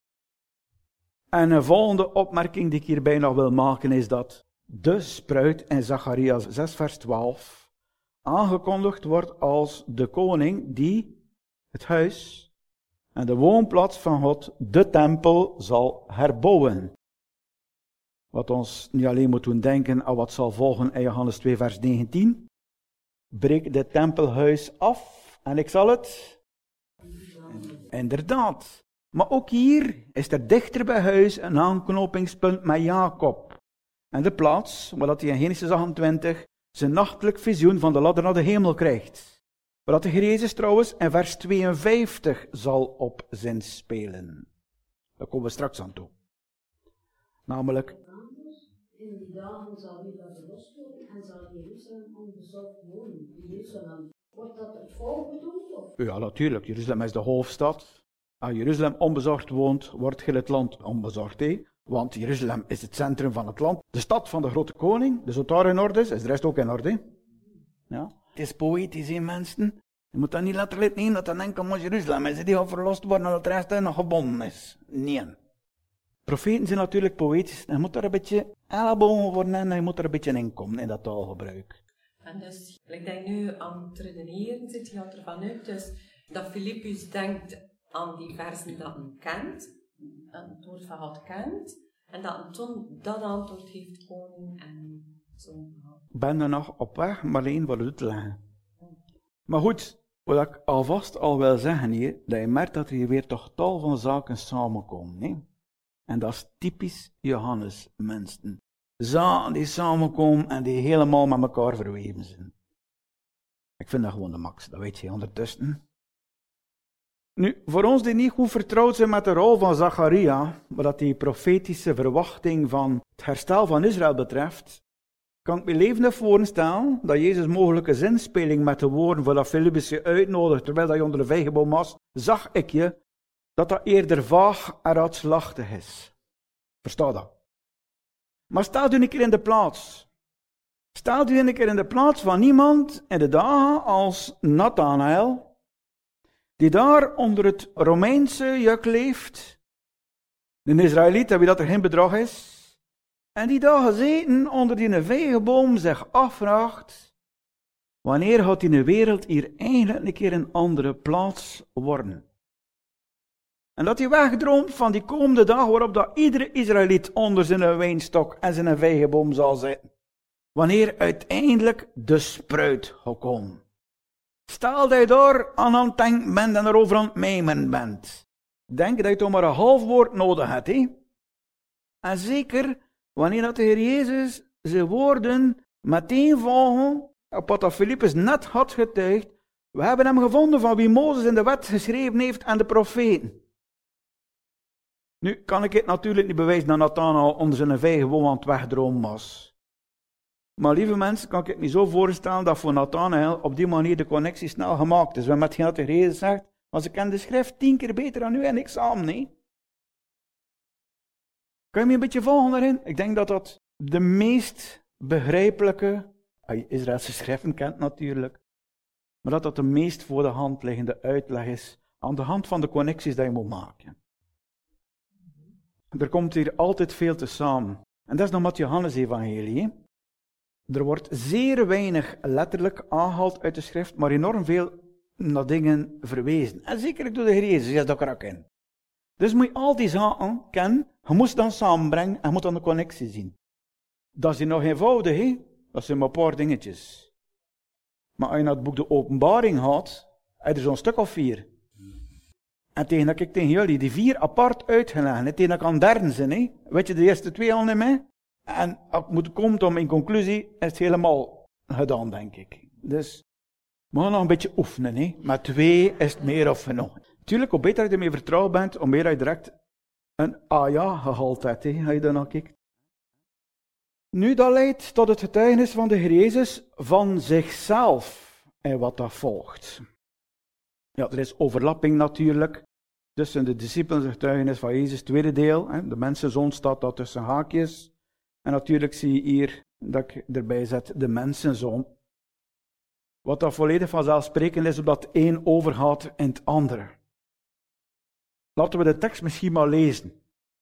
En een volgende opmerking die ik hierbij nog wil maken is dat de spruit in Zacharia zes vers twaalf aangekondigd wordt als de koning die het huis en de woonplaats van God, de tempel, zal herbouwen. Wat ons niet alleen moet doen denken aan wat zal volgen in Johannes twee vers negentien. Breek dit tempelhuis af en ik zal het... Inderdaad. Maar ook hier is er dichter bij huis een aanknopingspunt met Jacob. En de plaats waar hij in Genesis achtentwintig zijn nachtelijk visioen van de ladder naar de hemel krijgt. Waar de Heer Jezus trouwens in vers tweeënvijftig zal op zinspelen. Daar komen we straks aan toe. Namelijk... In die dagen zal Juda verlost worden en zal Jeruzalem onbezorgd wonen. Jeruzalem, wordt dat het volk bedoeld? Of? Ja, natuurlijk. Jeruzalem is de hoofdstad. Als Jeruzalem onbezorgd woont, wordt heel het land onbezorgd. Hé? Want Jeruzalem is het centrum van het land. De stad van de grote koning. Dus wat daar in orde is, is de rest ook in orde. Ja. Het is poëtisch, hè, mensen. Je moet dat niet letterlijk nemen dat dan enkel maar Jeruzalem is. Die gaat verlost worden en het rest nog gebonden is. Nee. Profeten zijn natuurlijk poëtisch. Je moet er een beetje ellebogen worden en je moet er een beetje in komen in dat taalgebruik. En dus, ik denk nu aan het redeneren, zit je ervan uit dus dat Filippus denkt aan die versen dat hij kent, dat het woord van God kent, en dat hij toen dat antwoord heeft koning en zo. Ik ben er nog op weg, maar alleen wat uit te leggen. Maar goed, wat ik alvast al wil zeggen hier, dat je merkt dat er hier weer toch tal van zaken samenkomen. Nee? En dat is typisch Johannes, mensen. Zaken die samenkomen en die helemaal met elkaar verweven zijn. Ik vind dat gewoon de max, dat weet je ondertussen. Nu, voor ons die niet goed vertrouwd zijn met de rol van Zacharia, wat die profetische verwachting van het herstel van Israël betreft, kan ik me levendig voorstellen dat Jezus mogelijke zinspeling met de woorden voor dat Filippus je uitnodigt, terwijl hij onder de vijgenboom was, zag ik je, dat dat eerder vaag en raadselachtig is. Versta dat? Maar stel u een keer in de plaats. Stel u een keer in de plaats van iemand in de dagen als Nathanael, die daar onder het Romeinse juk leeft, een Israëliet, wie dat er geen bedrog is, en die daar gezeten onder die vijgenboom zich afvraagt, wanneer gaat die wereld hier eigenlijk een keer een andere plaats worden? En dat hij wegdroomt van die komende dag waarop dat iedere Israëliet onder zijn wijnstok en zijn vijgenboom zal zitten. Wanneer uiteindelijk de spruit gaat komen. Stel dat je daar aan het denken bent en erover aan het mijmeren bent. Denk dat je toch maar een half woord nodig hebt. He? En zeker wanneer dat de Heer Jezus zijn woorden meteen volgen op wat dat Filippus net had getuigd. We hebben hem gevonden van wie Mozes in de wet geschreven heeft en de profeten. Nu kan ik het natuurlijk niet bewijzen dat Nathanael onder zijn vijgenboom aan het wegdromen was. Maar lieve mensen, kan ik het me zo voorstellen dat voor Nathanael op die manier de connectie snel gemaakt is. We met geen dat de Heer zegt, maar ze kennen de schrift tien keer beter dan u en ik samen, nee? Kan je me een beetje volgen daarin? Ik denk dat dat de meest begrijpelijke, als je Israëlse schriften kent natuurlijk, maar dat dat de meest voor de hand liggende uitleg is aan de hand van de connecties die je moet maken. er komt hier altijd veel te samen. En dat is nog wat Johannes-evangelie. Er wordt zeer weinig letterlijk aangehaald uit de schrift, maar enorm veel naar dingen verwezen. En zeker door de Heer Jezus, is dat er ook in. Dus moet je al die zaken kennen, je moet ze dan samenbrengen en je moet dan de connectie zien. Dat is hier nog eenvoudig, hè? Dat zijn maar een paar dingetjes. Maar als je naar het boek de Openbaring gaat, heb je er zo'n stuk of vier. En tegen dat ik tegen jullie die vier apart uitgelegd, tegen dat ik aan derde zijn, hè? Weet je de eerste twee al niet meer? En als het moet komen om in conclusie, is het helemaal gedaan, denk ik. Dus, we gaan nog een beetje oefenen, hè? Met twee is het meer of genoeg. Tuurlijk, hoe beter je ermee vertrouwd bent, hoe meer je direct een ah ja gehaald hebt, hè? Als je daar naar kijkt. Nu, dat leidt tot het getuigenis van de Heer Jezus van zichzelf en wat dat volgt. Ja, er is overlapping natuurlijk tussen de discipelen en het getuigenis van Jezus, tweede deel. Hè? De mensenzoon staat dat tussen haakjes. En natuurlijk zie je hier dat ik erbij zet de mensenzoon. Wat dat volledig vanzelfsprekend is, omdat het een overgaat in het andere. Laten we de tekst misschien maar lezen.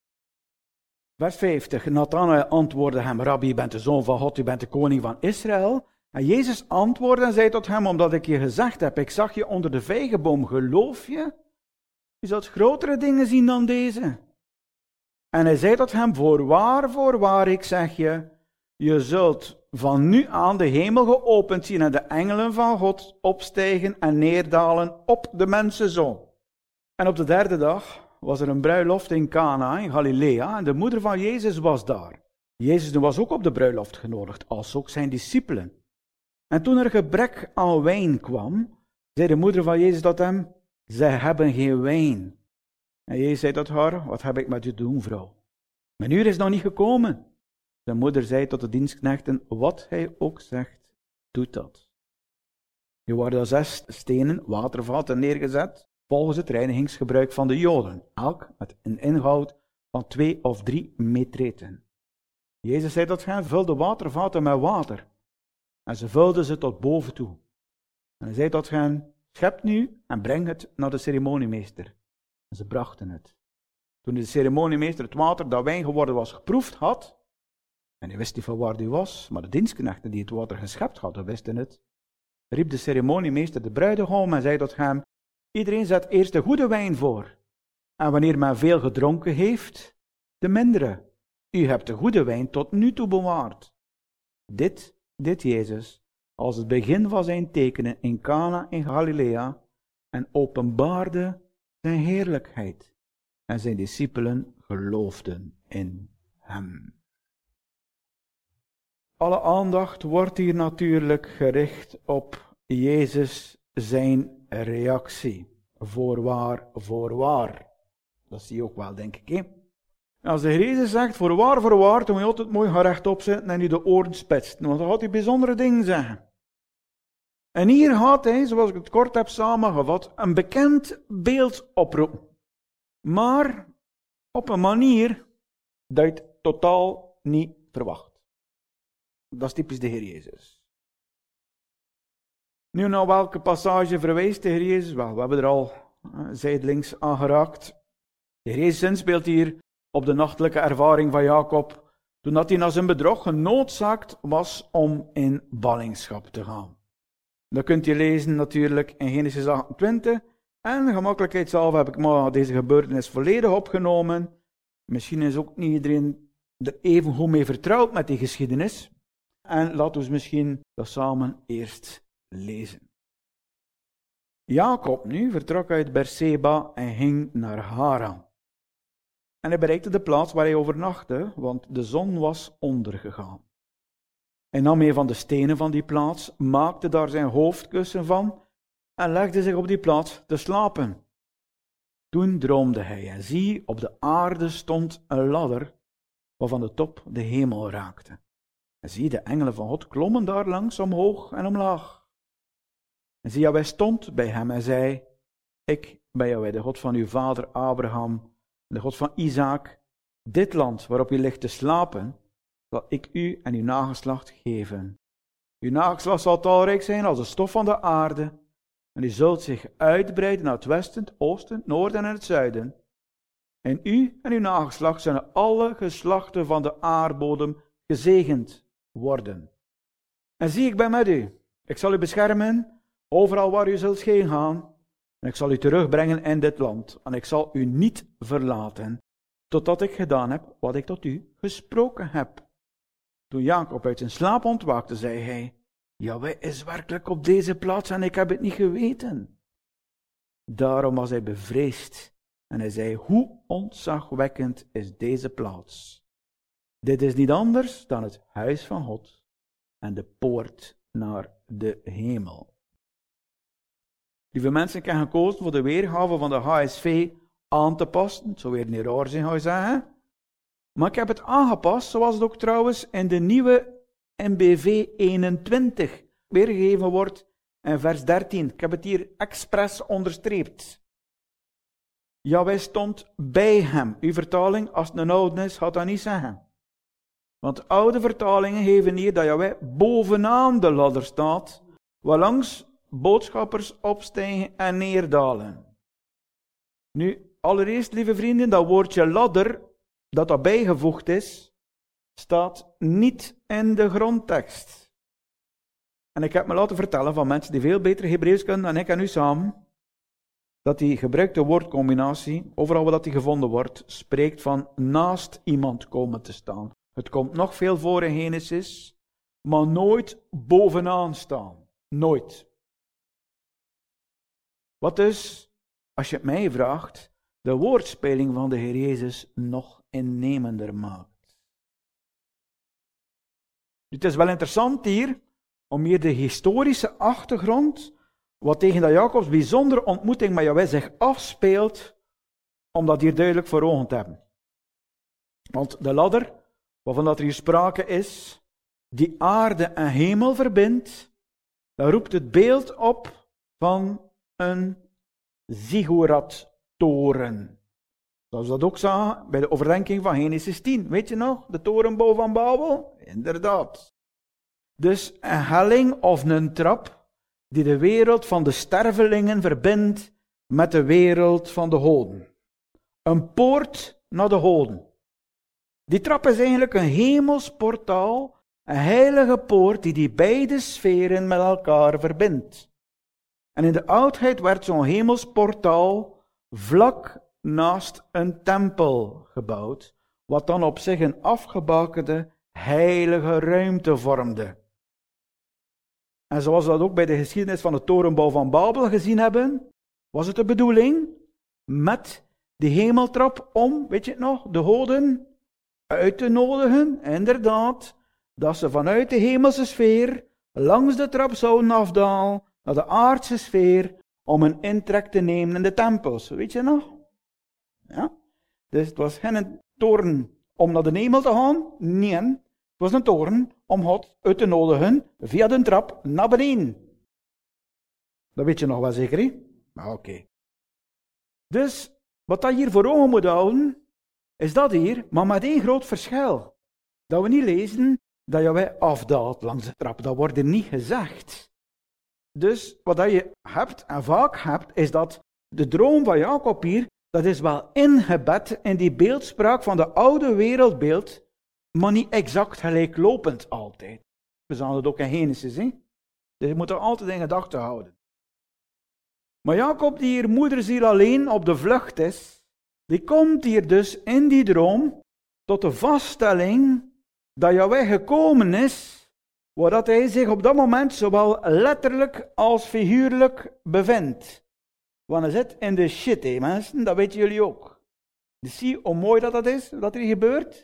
Vers vijftig. Nathanael antwoordde hem, Rabbi, je bent de zoon van God, je bent de koning van Israël. En Jezus antwoordde en zei tot hem, omdat ik je gezegd heb, ik zag je onder de vijgenboom, geloof je? Je zult grotere dingen zien dan deze. En hij zei tot hem, voorwaar, voorwaar, ik zeg je, je zult van nu aan de hemel geopend zien en de engelen van God opstijgen en neerdalen op de mensenzoon. En op de derde dag was er een bruiloft in Cana in Galilea en de moeder van Jezus was daar. Jezus was ook op de bruiloft genodigd, als ook zijn discipelen. En toen er gebrek aan wijn kwam, zei de moeder van Jezus tot hem, zij hebben geen wijn. En Jezus zei tot haar, wat heb ik met u te doen, vrouw? Mijn uur is nog niet gekomen. Zijn moeder zei tot de dienstknechten, wat hij ook zegt, doet dat. Er waren zes stenen watervaten neergezet, volgens het reinigingsgebruik van de Joden, elk met een inhoud van twee of drie metreten. Jezus zei tot hen, vul de watervaten met water. En ze vulden ze tot boven toe. En hij zei tot hen, schep nu en breng het naar de ceremoniemeester. En ze brachten het. Toen de ceremoniemeester het water dat wijn geworden was geproefd had, en hij wist niet van waar die was, maar de dienstknechten die het water geschept hadden, wisten het, riep de ceremoniemeester de bruidegom en zei tot hem, iedereen zet eerst de goede wijn voor. En wanneer men veel gedronken heeft, de mindere. U hebt de goede wijn tot nu toe bewaard. Dit, dit Jezus, als het begin van zijn tekenen in Cana in Galilea, en openbaarde zijn heerlijkheid. En zijn discipelen geloofden in hem. Alle aandacht wordt hier natuurlijk gericht op Jezus, zijn reactie. Voorwaar, voorwaar. Dat zie je ook wel, denk ik. Hè? Als de Heer Jezus zegt, voorwaar, voorwaar, dan moet je altijd mooi gaan rechtop zitten en je de oren spitst. Want dan gaat hij bijzondere dingen zeggen. En hier gaat hij, zoals ik het kort heb samengevat, een bekend beeld oproepen. Maar op een manier dat je het totaal niet verwacht. Dat is typisch de Heer Jezus. Nu, naar welke passage verwijst de Heer Jezus? Wel, we hebben er al uh, zijdelings aan geraakt. De Heer Jezus speelt hier op de nachtelijke ervaring van Jacob, toen dat hij na zijn bedrog genoodzaakt was om in ballingschap te gaan. Dat kunt je lezen natuurlijk in Genesis achtentwintig. En de gemakkelijkheid zelf heb ik maar deze gebeurtenis volledig opgenomen. Misschien is ook niet iedereen er even goed mee vertrouwd met die geschiedenis. En laten we misschien dat samen eerst lezen. Jacob nu vertrok uit Berseba en ging naar Haran. En hij bereikte de plaats waar hij overnachtte, want de zon was ondergegaan. Hij nam een van de stenen van die plaats, maakte daar zijn hoofdkussen van en legde zich op die plaats te slapen. Toen droomde hij en zie, op de aarde stond een ladder, waarvan de top de hemel raakte. En zie, de engelen van God klommen daar langs omhoog en omlaag. En zie, hij stond bij hem en zei, ik ben Jahweh, de God van uw vader Abraham, de God van Isaac. Dit land waarop u ligt te slapen, zal ik u en uw nageslacht geven. Uw nageslacht zal talrijk zijn als de stof van de aarde, en u zult zich uitbreiden naar het westen, het oosten, het noorden en het zuiden. En u en uw nageslacht zullen alle geslachten van de aardbodem gezegend worden. En zie, ik ben met u. Ik zal u beschermen, overal waar u zult heen gaan. En ik zal u terugbrengen in dit land. En ik zal u niet verlaten, totdat ik gedaan heb wat ik tot u gesproken heb. Toen Jacob uit zijn slaap ontwaakte, zei hij, Jahweh is werkelijk op deze plaats en ik heb het niet geweten. Daarom was hij bevreesd en hij zei, hoe ontzagwekkend is deze plaats. Dit is niet anders dan het huis van God en de poort naar de hemel. Lieve mensen, ik heb gekozen voor de weergave van de H S V aan te passen. Het zou weer niet raar zijn, ga je zeggen. Maar ik heb het aangepast, zoals het ook trouwens in de nieuwe N B V eenentwintig weergegeven wordt in vers dertien. Ik heb het hier expres onderstreept. Jahweh stond bij hem. Uw vertaling, als het een oude is, gaat dat niet zeggen. Want oude vertalingen geven hier dat Jahweh bovenaan de ladder staat, waarlangs boodschappers opstijgen en neerdalen. Nu, allereerst, lieve vrienden, dat woordje ladder, dat dat bijgevoegd is, staat niet in de grondtekst. En ik heb me laten vertellen van mensen die veel beter Hebreeuws kunnen dan ik en u samen, dat die gebruikte woordcombinatie, overal waar dat die gevonden wordt, spreekt van naast iemand komen te staan. Het komt nog veel voor in Genesis, maar nooit bovenaan staan. Nooit. Wat dus, als je het mij vraagt, de woordspeling van de Heer Jezus nog innemender maakt. Het is wel interessant hier, om hier de historische achtergrond, wat tegen dat Jacobs bijzondere ontmoeting met Jahweh zich afspeelt, om dat hier duidelijk voor ogen te hebben. Want de ladder, waarvan dat er hier sprake is, die aarde en hemel verbindt, daar roept het beeld op van een ziggurattoren. Zoals we dat ook zagen bij de overdenking van Genesis tien. Weet je nog, de torenbouw van Babel? Inderdaad. Dus een helling of een trap die de wereld van de stervelingen verbindt met de wereld van de goden. Een poort naar de goden. Die trap is eigenlijk een hemels portaal, een heilige poort die die beide sferen met elkaar verbindt. En in de oudheid werd zo'n hemels portaal vlak naast een tempel gebouwd, wat dan op zich een afgebakende heilige ruimte vormde. En zoals we dat ook bij de geschiedenis van de torenbouw van Babel gezien hebben, was het de bedoeling met die hemeltrap om, weet je het nog, de goden uit te nodigen, inderdaad, dat ze vanuit de hemelse sfeer langs de trap zouden afdalen naar de aardse sfeer om een intrek te nemen in de tempels. Weet je nog? Ja? Dus het was geen toren om naar de hemel te gaan, nee. Het was een toren om God uit te nodigen via de trap naar beneden. Dat weet je nog wel zeker, hè? Maar oké. Okay. Dus, wat dat hier voor ogen moet houden, is dat hier, maar met één groot verschil. Dat we niet lezen dat Jahweh afdaalt langs de trap. Dat wordt er niet gezegd. Dus, wat dat je hebt, en vaak hebt, is dat de droom van Jacob hier, dat is wel ingebed in die beeldspraak van de oude wereldbeeld, maar niet exact gelijklopend altijd. We zagen het ook in Genesis, hè? Dus je moet er altijd in gedachten houden. Maar Jacob, die hier moederziel alleen op de vlucht is, die komt hier dus in die droom tot de vaststelling dat Jahweh gekomen is, waar dat hij zich op dat moment zowel letterlijk als figuurlijk bevindt. Want hij zit in de shit, hè mensen, dat weten jullie ook. Dus zie hoe mooi dat dat is, wat er gebeurt.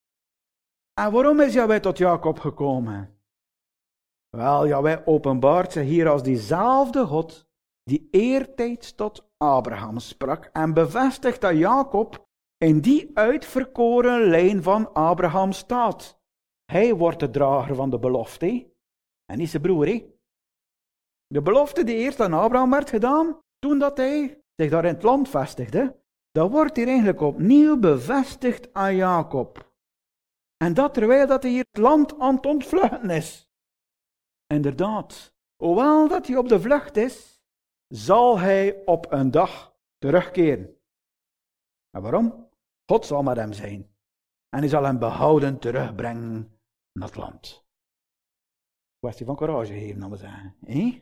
En waarom is Jahweh tot Jacob gekomen? Wel, Jahweh openbaart zich hier als diezelfde God die eertijds tot Abraham sprak en bevestigt dat Jacob in die uitverkoren lijn van Abraham staat. Hij wordt de drager van de belofte en niet zijn broer. He. De belofte die eerst aan Abraham werd gedaan, toen dat hij zich daar in het land vestigde, dat wordt hier eigenlijk opnieuw bevestigd aan Jacob. En dat terwijl dat hij hier het land aan het ontvluchten is. Inderdaad, hoewel dat hij op de vlucht is, zal hij op een dag terugkeren. En waarom? God zal met hem zijn. En hij zal hem behouden terugbrengen naar het land. Kwestie van courage geven, dan we zeggen. Eh?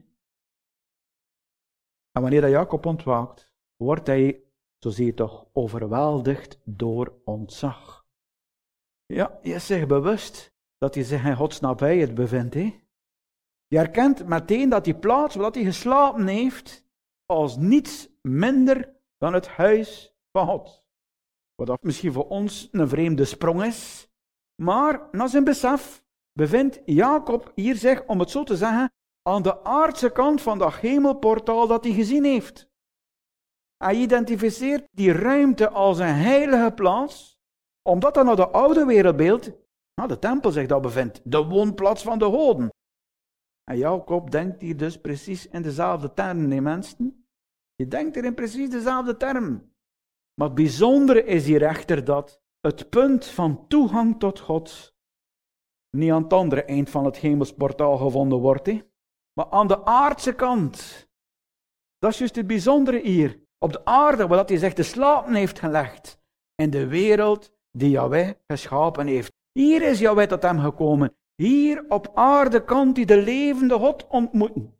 En wanneer dat Jacob ontwaakt, wordt hij, zo zie je toch, overweldigd door ontzag. Ja, je is zich bewust dat hij zich in Gods nabijheid bevindt. He? Je herkent meteen dat die plaats waar hij geslapen heeft, als niets minder dan het huis van God. Wat misschien voor ons een vreemde sprong is, maar na zijn besef bevindt Jacob hier zich, om het zo te zeggen, aan de aardse kant van dat hemelportaal dat hij gezien heeft. Hij identificeert die ruimte als een heilige plaats, omdat dat naar de oude wereldbeeld, nou, de tempel zich daar bevindt, de woonplaats van de goden. En Jacob denkt hier dus precies in dezelfde termen, nee mensen? Je denkt er in precies dezelfde termen. Maar het bijzondere is hier echter dat het punt van toegang tot God niet aan het andere eind van het hemelsportaal gevonden wordt, he, maar aan de aardse kant. Dat is juist het bijzondere hier. Op de aarde, waar hij zich te slapen heeft gelegd. In de wereld die Yahweh geschapen heeft. Hier is Yahweh tot hem gekomen. Hier op aarde kan hij de levende God ontmoeten.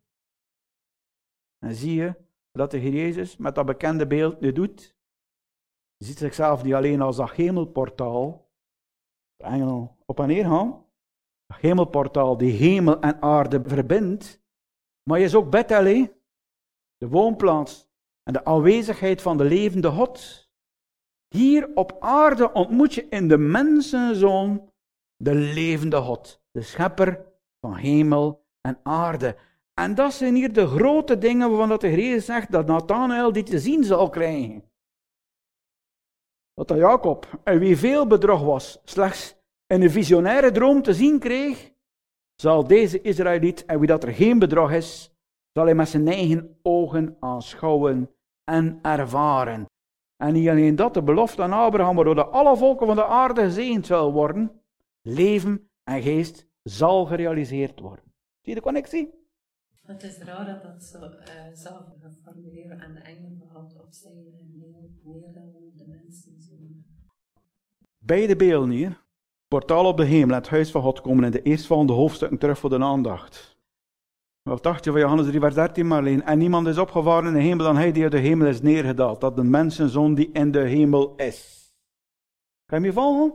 En zie je dat de Heer Jezus met dat bekende beeld nu doet? Hij ziet zichzelf niet alleen als dat hemelportaal. De engel op en neer gaan. Dat hemelportaal die hemel en aarde verbindt. Maar je is ook Bethel, he? De woonplaats en de aanwezigheid van de levende God. Hier op aarde ontmoet je in de mensenzoon de levende God. De schepper van hemel en aarde. En dat zijn hier de grote dingen waarvan de Heer Jezus zegt dat Nathanael die te zien zal krijgen. Dat dat Jacob, en wie veel bedrog was, slechts in een visionaire droom te zien kreeg, zal deze Israëliet, en wie dat er geen bedrog is, zal hij met zijn eigen ogen aanschouwen en ervaren. En niet alleen dat, de belofte aan Abraham, waardoor de alle volken van de aarde gezegend zal worden, leven en geest zal gerealiseerd worden. Zie je de connectie? Het is raar dat dat zo uh, zelf geformuleerd aan de engel gehad op zijn meer, meer dan de mensen zien. Beide beelden hier, portaal op de hemel en het huis van God, komen in de eerstvolgende hoofdstukken terug voor de aandacht. Wat dacht je van Johannes drie vers dertien maar alleen? En niemand is opgevaren in de hemel dan hij die uit de hemel is neergedaald. Dat de mensenzoon die in de hemel is. Kan je me volgen?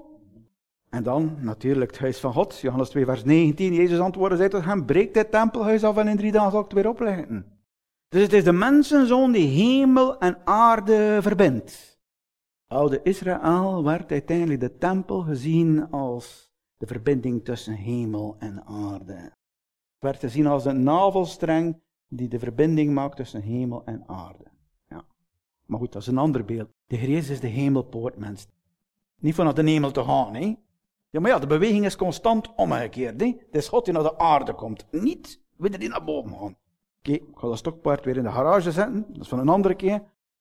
En dan natuurlijk het huis van God. Johannes twee vers negentien. Jezus antwoordde, zei tot hem, breek dit tempelhuis af en in drie dagen zal ik het weer opleggen. Dus het is de mensenzoon die hemel en aarde verbindt. Oude Israël werd uiteindelijk de tempel gezien als de verbinding tussen hemel en aarde. Het werd gezien als een navelstreng die de verbinding maakt tussen hemel en aarde. Ja. Maar goed, dat is een ander beeld. De Heer Jezus is de hemelpoort, mensen. Niet vanuit de hemel te gaan, hè. Ja, maar ja, de beweging is constant omgekeerd, hè. Het is God die naar de aarde komt, niet weer die naar boven gaan. Oké, okay, ik ga dat stokpaard weer in de garage zetten, dat is van een andere keer.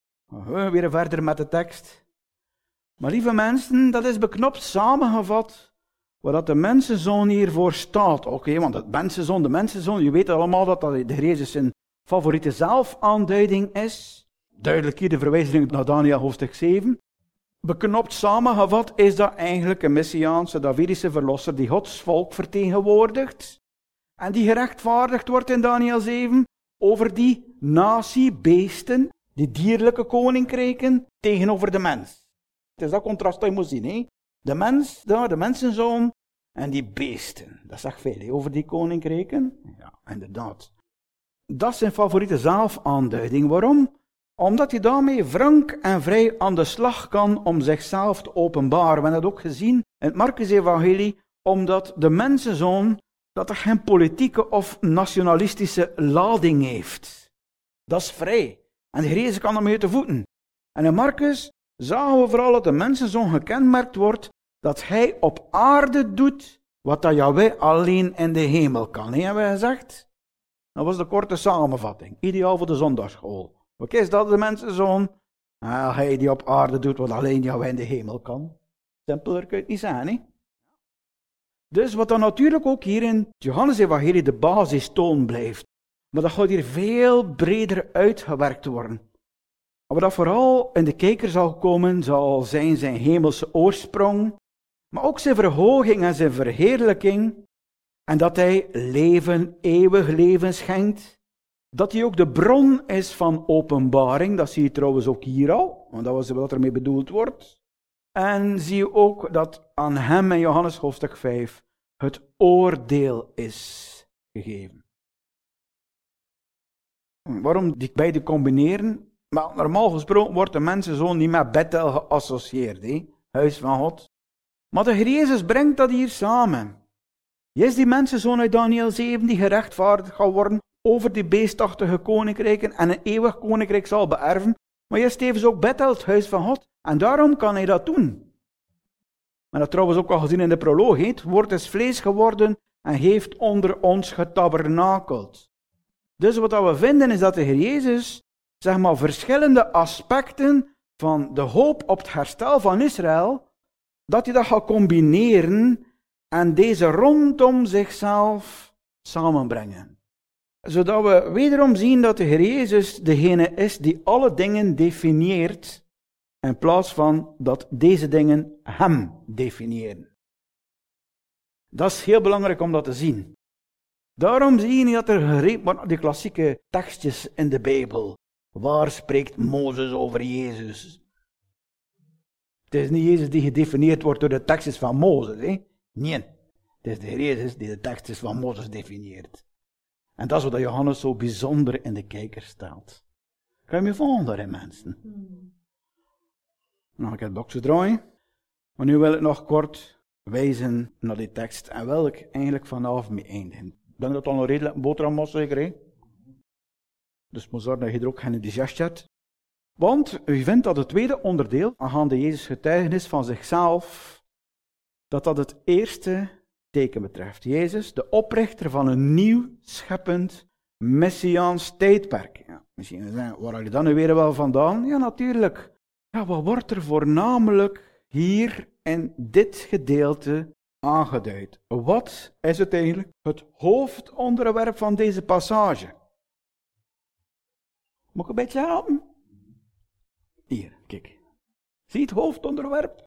We weer verder met de tekst. Maar lieve mensen, dat is beknopt samengevat waar dat de mensenzoon hiervoor staat. Oké, okay, want de mensenzoon, de mensenzoon, je weet allemaal dat dat de Heer Jezus zijn favoriete zelfaanduiding is. Duidelijk hier de verwijzing naar Daniel hoofdstuk zeven. Beknopt samengevat is dat eigenlijk een messiaanse Davidische verlosser die Gods volk vertegenwoordigt. En die gerechtvaardigd wordt in Daniel zeven over die natiebeesten, die dierlijke koninkrijken, tegenover de mens. Het is dat contrast dat je moet zien, hè? De mens, de mensenzoon en die beesten. Dat zegt veel hè, over die koninkrijken. Ja, inderdaad. Dat is zijn favoriete zelfaanduiding. Waarom? Omdat hij daarmee frank en vrij aan de slag kan om zichzelf te openbaren. We hebben dat ook gezien in het Markus-evangelie, omdat de mensenzoon dat er geen politieke of nationalistische lading heeft. Dat is vrij. En de Heer Jezus kan ermee te voeten. En in Markus zagen we vooral dat de mensenzoon gekenmerkt wordt dat hij op aarde doet wat dat Yahweh alleen in de hemel kan. Nee, hebben we gezegd? Dat was de korte samenvatting. Ideaal voor de zondagsschool. Wat is dat, de mensenzoon? Ah, hij die op aarde doet wat alleen Yahweh in de hemel kan. Simpeler kun je het niet zijn, hè? Dus wat dan natuurlijk ook hier in het Johannes-evangelie de basistoon blijft. Maar dat gaat hier veel breder uitgewerkt worden. Wat dat vooral in de kijker zal komen, zal zijn zijn hemelse oorsprong, maar ook zijn verhoging en zijn verheerlijking, en dat hij leven, eeuwig leven schenkt, dat hij ook de bron is van openbaring, dat zie je trouwens ook hier al, want dat was wat ermee bedoeld wordt. En zie je ook dat aan hem in Johannes hoofdstuk vijf het oordeel is gegeven. Waarom die beide combineren? Maar normaal gesproken wordt de mensenzoon niet met Bethel geassocieerd, hè? Huis van God. Maar de Heer Jezus brengt dat hier samen. Je is die mensenzoon uit Daniel zeven die gerechtvaardigd gaat worden over die beestachtige koninkrijken en een eeuwig koninkrijk zal beërven. Maar je is tevens ook Bethel, het huis van God. En daarom kan hij dat doen. Maar dat trouwens ook al gezien in de proloog. Het woord is vlees geworden en heeft onder ons getabernakeld. Dus wat we vinden is dat de Heer Jezus, zeg maar, verschillende aspecten van de hoop op het herstel van Israël, dat hij dat gaat combineren en deze rondom zichzelf samenbrengen. Zodat we wederom zien dat de Heer Jezus degene is die alle dingen definieert, in plaats van dat deze dingen hem definiëren. Dat is heel belangrijk om dat te zien. Daarom zie je niet dat er gegrepen wordt naar die klassieke tekstjes in de Bijbel. Waar spreekt Mozes over Jezus? Het is niet Jezus die gedefinieerd wordt door de tekstjes van Mozes. Hè? Nee, het is de Heer Jezus die de tekstjes van Mozes definieert. En dat is wat Johannes zo bijzonder in de kijker stelt. Kan je me volgen daarin, mensen? Nou, ik heb het boxje draaien. Maar nu wil ik nog kort wijzen naar die tekst. En wil ik eigenlijk vanaf mee eindigen. Ik denk dat het al een redelijk boterham was, zeker, hè? Dus moet zorgen dat je er ook geen digest hebt. Want u vindt dat het tweede onderdeel, aangaande Jezus' getuigenis van zichzelf, dat dat het eerste teken betreft. Jezus, de oprichter van een nieuw scheppend messiaans tijdperk. Ja, misschien zeggen, waar haal je dan nu weer wel vandaan? Ja, natuurlijk. Ja, wat wordt er voornamelijk hier in dit gedeelte aangeduid? Wat is het eigenlijk het hoofdonderwerp van deze passage? Moet ik een beetje helpen? Hier, kijk. Zie het hoofdonderwerp?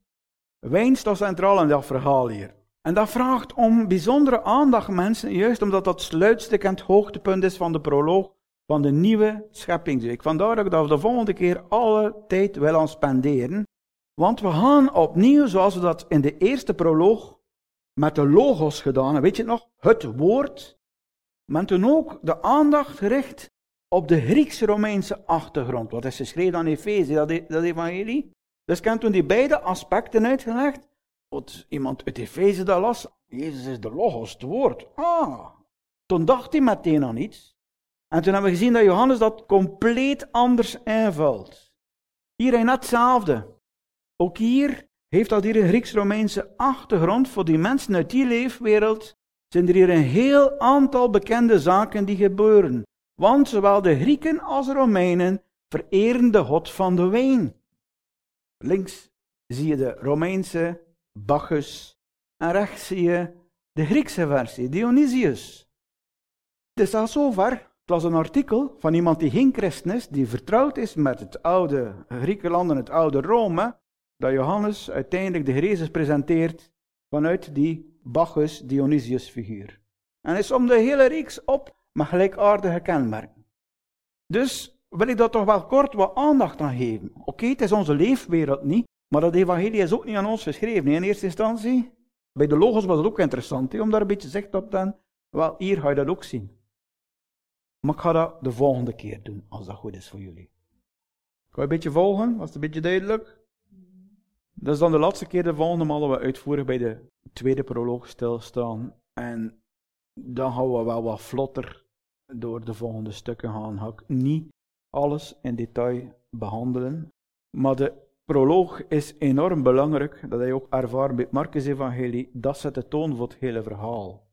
Wijn staat centraal in dat verhaal hier. En dat vraagt om bijzondere aandacht, mensen, juist omdat dat sluitstuk en het hoogtepunt is van de proloog van de nieuwe scheppingsweek. Vandaar dat ik dat de volgende keer alle tijd wil aan spenderen. Want we gaan opnieuw, zoals we dat in de eerste proloog met de logos gedaan hebben, weet je het nog? Het woord. Maar toen ook de aandacht gericht op de Grieks-Romeinse achtergrond. Wat is geschreven aan Efeze, dat, dat evangelie? Dus ik heb toen die beide aspecten uitgelegd. Wat iemand uit Efeze dat las, Jezus is de logos, het woord. Ah, toen dacht hij meteen aan iets. En toen hebben we gezien dat Johannes dat compleet anders invult. Hier is net hetzelfde. Ook hier heeft dat hier een Grieks-Romeinse achtergrond. Voor die mensen uit die leefwereld zijn er hier een heel aantal bekende zaken die gebeuren. Want zowel de Grieken als de Romeinen vereren de god van de wijn. Links zie je de Romeinse Bacchus en rechts zie je de Griekse versie, Dionysius. Het is al zover. Het was een artikel van iemand die geen christen is, die vertrouwd is met het oude Griekenland en het oude Rome, dat Johannes uiteindelijk de Heer Jezus presenteert vanuit die Bacchus-Dionysius figuur. En hij somt de hele reeks op met gelijkaardige kenmerken. Dus wil ik daar toch wel kort wat aandacht aan geven. Oké, okay, het is onze leefwereld niet, maar dat evangelie is ook niet aan ons geschreven. In eerste instantie, bij de logos was het ook interessant, he, om daar een beetje zicht op te hebben. Wel, hier ga je dat ook zien. Maar ik ga dat de volgende keer doen, als dat goed is voor jullie. Kan je een beetje volgen? Was het een beetje duidelijk? Dat is dan de laatste keer, de volgende maal dat we uitvoerig bij de tweede proloog stilstaan. En dan gaan we wel wat vlotter door de volgende stukken gaan. Ga ik niet alles in detail behandelen. Maar de proloog is enorm belangrijk, dat hij ook ervaren bij het Marcus-evangelie. Dat zet de toon voor het hele verhaal.